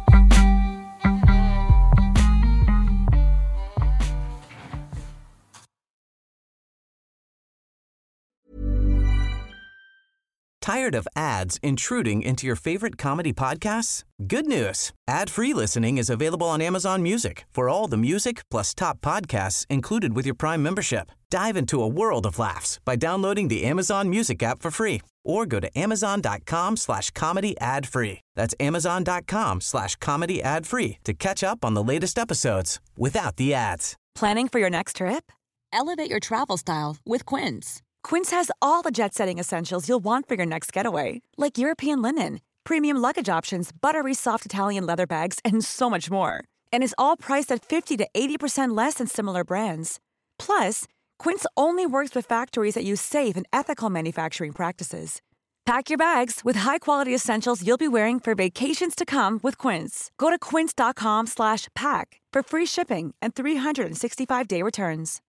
Tired of ads intruding into your favorite comedy podcasts? Good news. Ad-free listening is available on Amazon Music for all the music plus top podcasts included with your Prime membership. Dive into a world of laughs by downloading the Amazon Music app for free or go to amazon.com/comedy ad-free. That's amazon.com/comedy ad-free to catch up on the latest episodes without the ads. Planning for your next trip? Elevate your travel style with Quince. Quince has all the jet-setting essentials you'll want for your next getaway, like European linen, premium luggage options, buttery soft Italian leather bags, and so much more. And is all priced at 50 to 80% less than similar brands. Plus, Quince only works with factories that use safe and ethical manufacturing practices. Pack your bags with high-quality essentials you'll be wearing for vacations to come with Quince. Go to quince.com/pack for free shipping and 365-day returns.